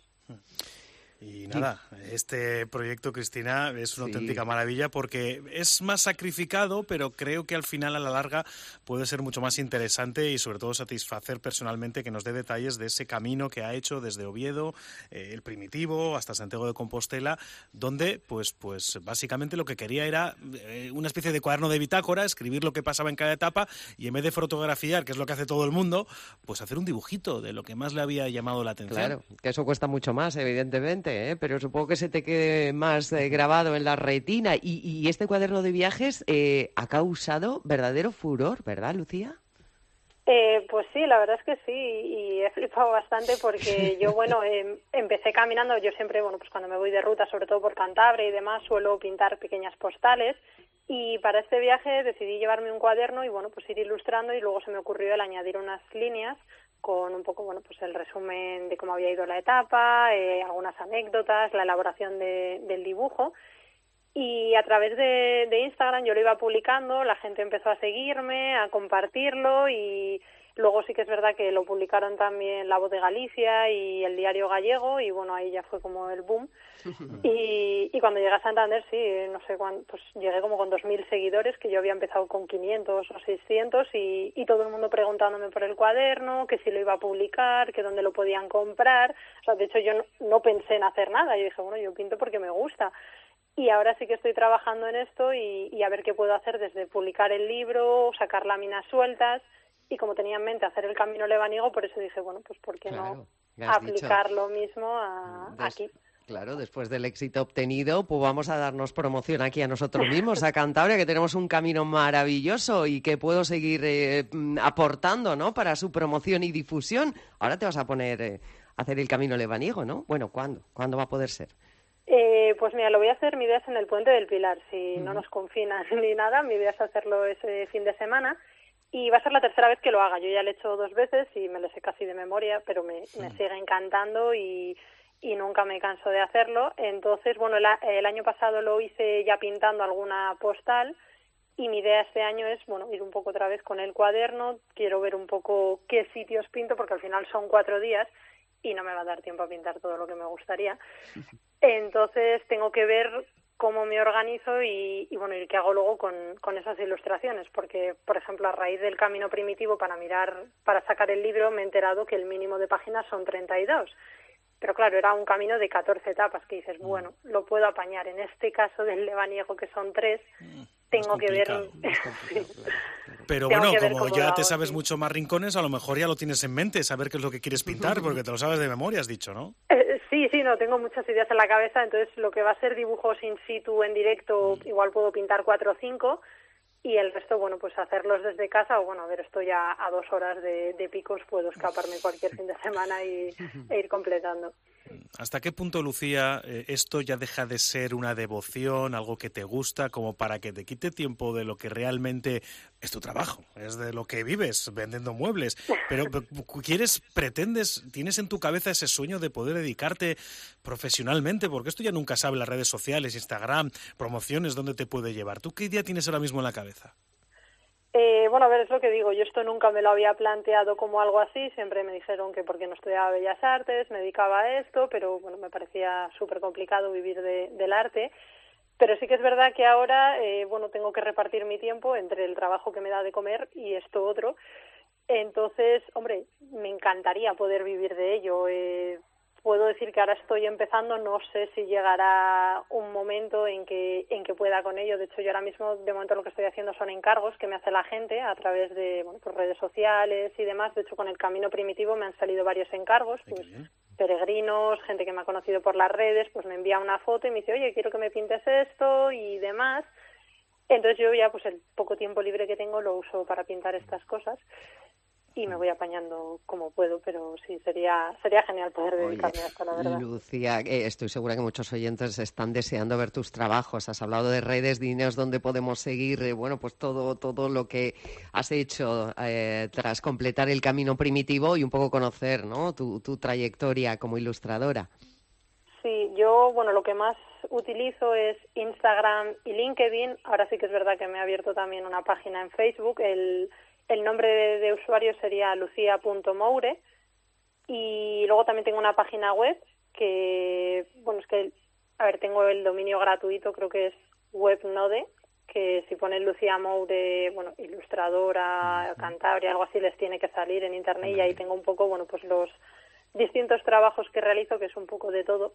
Y nada, este proyecto, Cristina, es una sí. auténtica maravilla, porque es más sacrificado, pero creo que al final, a la larga, puede ser mucho más interesante y sobre todo satisfacer personalmente, que nos dé detalles de ese camino que ha hecho desde Oviedo, eh, el Primitivo, hasta Santiago de Compostela, donde pues pues básicamente lo que quería era eh, una especie de cuaderno de bitácora, escribir lo que pasaba en cada etapa, y en vez de fotografiar, que es lo que hace todo el mundo, pues hacer un dibujito de lo que más le había llamado la atención. Claro, que eso cuesta mucho más, evidentemente. ¿Eh? Pero supongo que se te quede más eh, grabado en la retina. Y, y este cuaderno de viajes eh, ha causado verdadero furor, ¿verdad, Lucía? Eh, pues sí, la verdad es que sí, y he flipado bastante porque yo, bueno, eh, empecé caminando. Yo siempre, bueno, pues cuando me voy de ruta, sobre todo por Cantabria y demás, suelo pintar pequeñas postales, y para este viaje decidí llevarme un cuaderno y, bueno, pues ir ilustrando, y luego se me ocurrió el añadir unas líneas con un poco, bueno, pues el resumen de cómo había ido la etapa, eh, algunas anécdotas, la elaboración de, del dibujo. Y a través de, de Instagram yo lo iba publicando, la gente empezó a seguirme, a compartirlo y luego sí que es verdad que lo publicaron también La Voz de Galicia y el Diario Gallego y bueno, ahí ya fue como el boom. Y, y cuando llegué a Santander, sí, no sé cuánto, pues llegué como con dos mil seguidores, que yo había empezado con quinientos o seiscientos y, y todo el mundo preguntándome por el cuaderno, que si lo iba a publicar, que dónde lo podían comprar. O sea, de hecho yo no, no pensé en hacer nada, yo dije, bueno, yo pinto porque me gusta. Y ahora sí que estoy trabajando en esto y, y a ver qué puedo hacer desde publicar el libro, sacar láminas sueltas y como tenía en mente hacer el camino lebaniego, por eso dije, bueno, pues ¿por qué claro, no aplicar dicho. lo mismo a, Des, aquí? Claro, después del éxito obtenido, pues vamos a darnos promoción aquí a nosotros mismos, a Cantabria, que tenemos un camino maravilloso y que puedo seguir eh, aportando, ¿no?, para su promoción y difusión. Ahora te vas a poner eh, a hacer el camino lebaniego, ¿no? Bueno, ¿cuándo? ¿Cuándo va a poder ser? Eh, pues mira, lo voy a hacer, mi idea es en el Puente del Pilar, si uh-huh. no nos confinan ni nada, mi idea es hacerlo ese fin de semana y va a ser la tercera vez que lo haga. Yo ya lo he hecho dos veces y me lo sé casi de memoria, pero me, sí. me sigue encantando y, y nunca me canso de hacerlo. Entonces, bueno, el, el año pasado lo hice ya pintando alguna postal y mi idea este año es, bueno, ir un poco otra vez con el cuaderno, quiero ver un poco qué sitios pinto porque al final son cuatro días y no me va a dar tiempo a pintar todo lo que me gustaría. Entonces tengo que ver cómo me organizo y, y bueno, y qué hago luego con, con esas ilustraciones, porque, por ejemplo, a raíz del camino primitivo para mirar, para sacar el libro, me he enterado que el mínimo de páginas son treinta y dos. Pero claro, era un camino de catorce etapas que dices, bueno, lo puedo apañar. En este caso del lebaniego, que son tres, tengo que ver... Pero bueno, como ya te sabes sí. mucho más rincones, a lo mejor ya lo tienes en mente, saber qué es lo que quieres pintar, porque te lo sabes de memoria, has dicho, ¿no? Eh, sí, sí, no, tengo muchas ideas en la cabeza, entonces lo que va a ser dibujos in situ, en directo, mm. igual puedo pintar cuatro o cinco, y el resto, bueno, pues hacerlos desde casa, o bueno, a ver, estoy ya a dos horas de, de picos, puedo escaparme cualquier fin de semana y, e ir completando. ¿Hasta qué punto, Lucía, eh, esto ya deja de ser una devoción, algo que te gusta, como para que te quite tiempo de lo que realmente es tu trabajo, es de lo que vives, vendiendo muebles? Pero, pero ¿quieres, pretendes, tienes en tu cabeza ese sueño de poder dedicarte profesionalmente? Porque esto ya nunca sabe las redes sociales, Instagram, promociones, dónde te puede llevar. ¿Tú qué idea tienes ahora mismo en la cabeza? Eh, bueno, a ver, es lo que digo, yo esto nunca me lo había planteado como algo así, siempre me dijeron que porque no estudiaba Bellas Artes, me dedicaba a esto, pero bueno, me parecía súper complicado vivir de, del arte, pero sí que es verdad que ahora, eh, bueno, tengo que repartir mi tiempo entre el trabajo que me da de comer y esto otro, entonces, hombre, me encantaría poder vivir de ello, eh, puedo decir que ahora estoy empezando, no sé si llegará un momento en que en que pueda con ello. De hecho, yo ahora mismo, de momento, lo que estoy haciendo son encargos que me hace la gente a través de bueno, pues redes sociales y demás. De hecho, con el Camino Primitivo me han salido varios encargos, pues peregrinos, gente que me ha conocido por las redes, pues me envía una foto y me dice, oye, quiero que me pintes esto y demás. Entonces yo ya, pues el poco tiempo libre que tengo lo uso para pintar estas cosas. Y me voy apañando como puedo, pero sí, sería sería genial poder dedicarme Oye, a esto, la verdad. Lucía, eh, estoy segura que muchos oyentes están deseando ver tus trabajos. Has hablado de redes, dineros donde podemos seguir, eh, bueno, pues todo todo lo que has hecho eh, tras completar el Camino Primitivo y un poco conocer, ¿no?, tu, tu trayectoria como ilustradora. Sí, yo, bueno, lo que más utilizo es Instagram y LinkedIn. Ahora sí que es verdad que me he abierto también una página en Facebook, el... El nombre de, de usuario sería lucia punto moure y luego también tengo una página web que, bueno, es que, a ver, tengo el dominio gratuito, creo que es Webnode, que si ponen Lucía Moure, bueno, ilustradora, Cantabria, algo así, les tiene que salir en internet y ahí tengo un poco, bueno, pues los distintos trabajos que realizo, que es un poco de todo.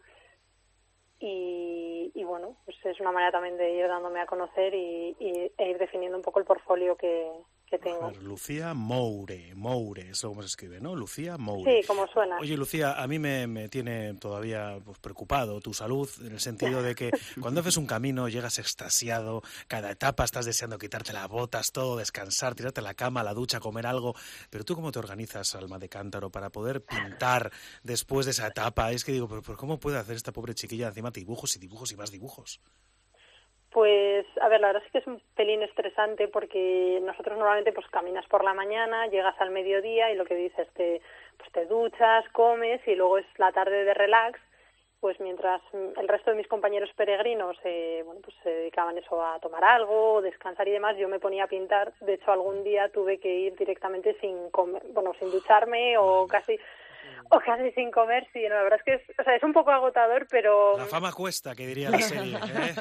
Y, y bueno, pues es una manera también de ir dándome a conocer y, y e ir definiendo un poco el portfolio que, que tengo. Ver, Lucía Moure, Moure, eso como se escribe, ¿no? Lucía Moure. Sí, como suena. Oye, Lucía, a mí me, me tiene todavía pues, preocupado tu salud, en el sentido de que cuando haces un camino llegas extasiado, cada etapa estás deseando quitarte las botas, todo, descansar, tirarte a la cama, a la ducha, comer algo, pero ¿tú cómo te organizas, alma de cántaro, para poder pintar después de esa etapa? Es que digo, pero, pero ¿cómo puede hacer esta pobre chiquilla encima dibujos y dibujos y más dibujos? Pues, a ver, la verdad es que es un pelín estresante porque nosotros normalmente pues caminas por la mañana, llegas al mediodía y lo que dices, te, pues te duchas, comes y luego es la tarde de relax pues mientras el resto de mis compañeros peregrinos eh, bueno, pues se dedicaban eso a tomar algo, descansar y demás, yo me ponía a pintar. De hecho, algún día tuve que ir directamente sin comer, bueno, sin ducharme o casi o casi sin comer. Sí, no, la verdad es que es, o sea, es un poco agotador, pero... La fama cuesta, que diría la serie, ¿eh?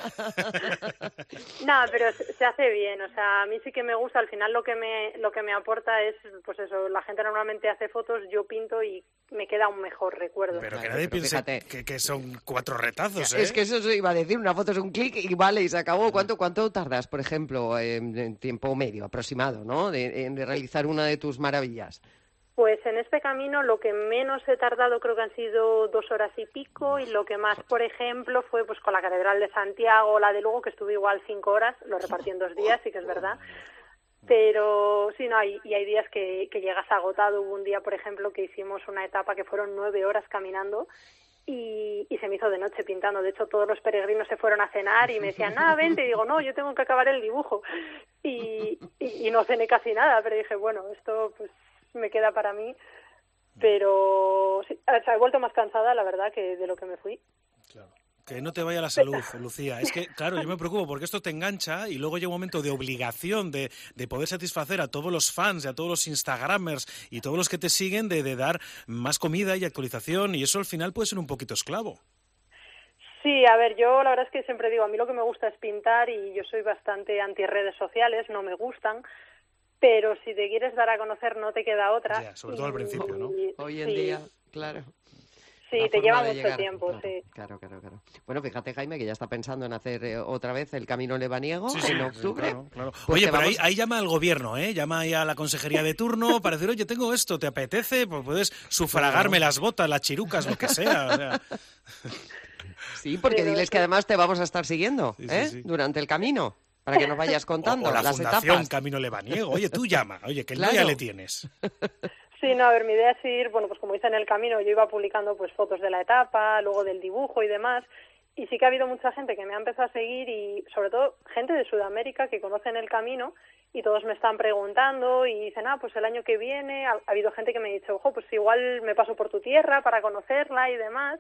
No, pero se hace bien, o sea, a mí sí que me gusta. Al final lo que me lo que me aporta es, pues eso, la gente normalmente hace fotos, yo pinto y me queda un mejor recuerdo. Pero que Claro, nadie pero piense fíjate. que, que son cuatro retazos, ¿eh? Es que eso se iba a decir, una foto es un clic y vale, y se acabó. ¿Cuánto cuánto tardas, por ejemplo, en, en tiempo medio aproximado, ¿no? De, en realizar una de tus maravillas. Pues en este camino lo que menos he tardado creo que han sido dos horas y pico, y lo que más, por ejemplo, fue pues con la Catedral de Santiago, la de Lugo, que estuve igual cinco horas, lo repartí en dos días, sí que es verdad. Pero sí, no, hay, y hay días que, que llegas agotado. Hubo un día, por ejemplo, que hicimos una etapa que fueron nueve horas caminando y, y se me hizo de noche pintando. De hecho, todos los peregrinos se fueron a cenar y me decían, nada, vente. Y digo, no, yo tengo que acabar el dibujo. Y, y, y no cené casi nada, pero dije, bueno, esto pues me queda para mí. Pero sí, o sea, he vuelto más cansada, la verdad, que de lo que me fui. Claro. Que no te vaya la salud, Lucía. Es que, claro, yo me preocupo porque esto te engancha y luego llega un momento de obligación de, de poder satisfacer a todos los fans y a todos los instagramers y todos los que te siguen de, de dar más comida y actualización, y eso al final puede ser un poquito esclavo. Sí, a ver, yo la verdad es que siempre digo, a mí lo que me gusta es pintar y yo soy bastante anti redes sociales, no me gustan, pero si te quieres dar a conocer no te queda otra. Ya, sobre todo al principio, ¿no? Y, Hoy en sí. día, claro. Sí, La te forma lleva de mucho llegar. tiempo, Claro, sí. Claro, claro, claro. Bueno, fíjate, Jaime, que ya está pensando en hacer eh, otra vez el Camino Lebaniego Sí, sí, en sí, octubre. claro, claro. Pues Oye, te pero ahí, vamos- ahí llama al gobierno, ¿eh? Llama ahí a la consejería de turno para decir, oye, tengo esto, ¿te apetece? Pues puedes sufragarme las botas, las chirucas, lo que sea. O sea. Sí, porque Pero diles es que además te vamos a estar siguiendo, Sí, sí, ¿eh? sí. Durante el camino, para que nos vayas contando O, o la las Fundación etapas. Camino Lebaniego. Oye, tú llama. Oye, que el no Claro. ya le tienes. Sí, no, a ver, mi idea es ir, bueno, pues como hice en el camino, yo iba publicando pues fotos de la etapa, luego del dibujo y demás, y sí que ha habido mucha gente que me ha empezado a seguir y sobre todo gente de Sudamérica que conocen el camino y todos me están preguntando y dicen, ah, pues el año que viene, ha, ha habido gente que me ha dicho, ojo, pues igual me paso por tu tierra para conocerla y demás.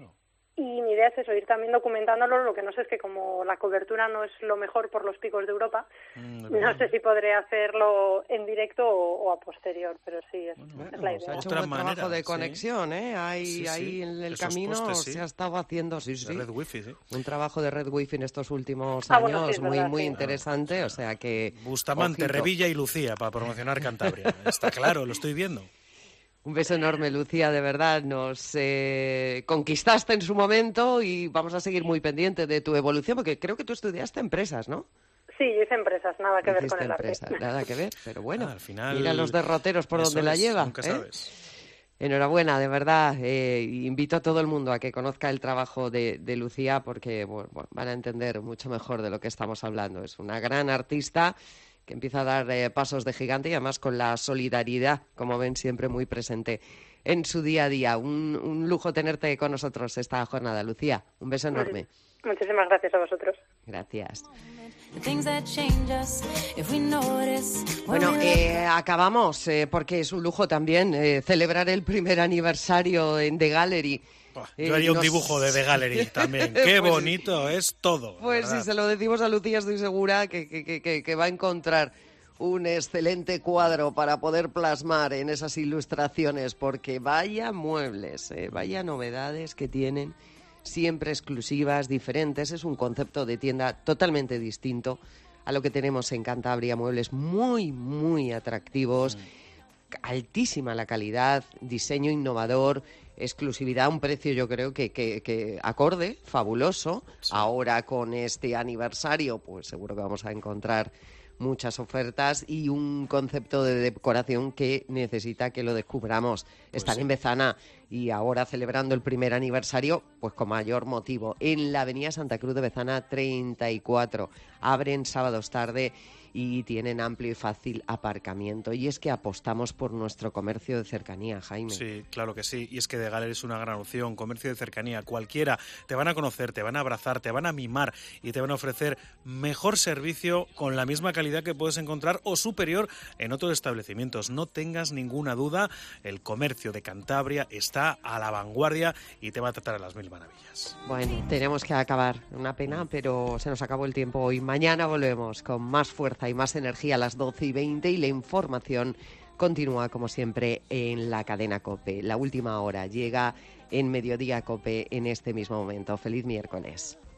Y mi idea es eso, ir también documentándolo. Lo que no sé es que como la cobertura no es lo mejor por los picos de Europa, Mm, no sé si podré hacerlo en directo o, o a posterior, pero sí, es, es la Se idea. ha hecho Otra un buen trabajo manera, de sí. conexión, ¿eh? Ahí, Sí, sí. ahí en el Esos camino postes, sí. se ha estado haciendo, sí, sí. De red wifi, sí. Un trabajo de red wifi en estos últimos Ah, años bueno, sí, es muy, verdad, muy sí. interesante, o sea que... Bustamante, ojito. Revilla y Lucía para promocionar Cantabria. Está claro, lo estoy viendo. Un beso enorme, Lucía, de verdad. Nos eh, conquistaste en su momento y vamos a seguir muy pendiente de tu evolución, porque creo que tú estudiaste empresas, ¿no? Sí, yo hice empresas, nada que ver Hiciste con el empresas, arte. nada que ver, pero bueno, Ah, al final, mira los derroteros por eso donde la es, lleva. nunca ¿eh? sabes. Enhorabuena, de verdad. Eh, invito a todo el mundo a que conozca el trabajo de, de Lucía porque bueno, bueno, van a entender mucho mejor de lo que estamos hablando. Es una gran artista que empieza a dar eh, pasos de gigante y además con la solidaridad, como ven, siempre muy presente en su día a día. Un, un lujo tenerte con nosotros esta jornada, Lucía. Un beso enorme. Muchísimas gracias a vosotros. Gracias. The things that change us if we notice. when Bueno, we let eh, acabamos, eh, porque es un lujo también eh, celebrar el primer aniversario en The Gallery. Eh, Yo haría un nos- dibujo de The Gallery también. Qué Pues- bonito es todo. Pues si ¿verdad? se lo decimos a Lucía, estoy segura que, que, que- que- que va a encontrar un excelente cuadro para poder plasmar en esas ilustraciones, porque vaya muebles, eh, vaya novedades que tienen, siempre exclusivas, diferentes. Es un concepto de tienda totalmente distinto a lo que tenemos en Cantabria. Muebles muy, muy atractivos, altísima la calidad, diseño innovador, exclusividad, un precio yo creo que, que, que acorde, fabuloso. Ahora con este aniversario, pues seguro que vamos a encontrar muchas ofertas y un concepto de decoración que necesita que lo descubramos. Están sí. en Bezana y ahora celebrando el primer aniversario, pues con mayor motivo. En la avenida Santa Cruz de Bezana treinta y cuatro. Abren sábados tarde y tienen amplio y fácil aparcamiento. Y es que apostamos por nuestro comercio de cercanía, Jaime. Sí, claro que sí. Y es que The Gallery es una gran opción. Comercio de cercanía. Cualquiera. Te van a conocer, te van a abrazar, te van a mimar y te van a ofrecer mejor servicio con la misma calidad que puedes encontrar o superior en otros establecimientos. No tengas ninguna duda, el comercio de Cantabria está a la vanguardia y te va a tratar a las mil maravillas. Bueno, tenemos que acabar. Una pena, pero se nos acabó el tiempo hoy. Mañana volvemos con más fuerza y más energía a las doce y veinte y la información continúa, como siempre, en la cadena COPE. La última hora llega en Mediodía COPE en este mismo momento. Feliz miércoles.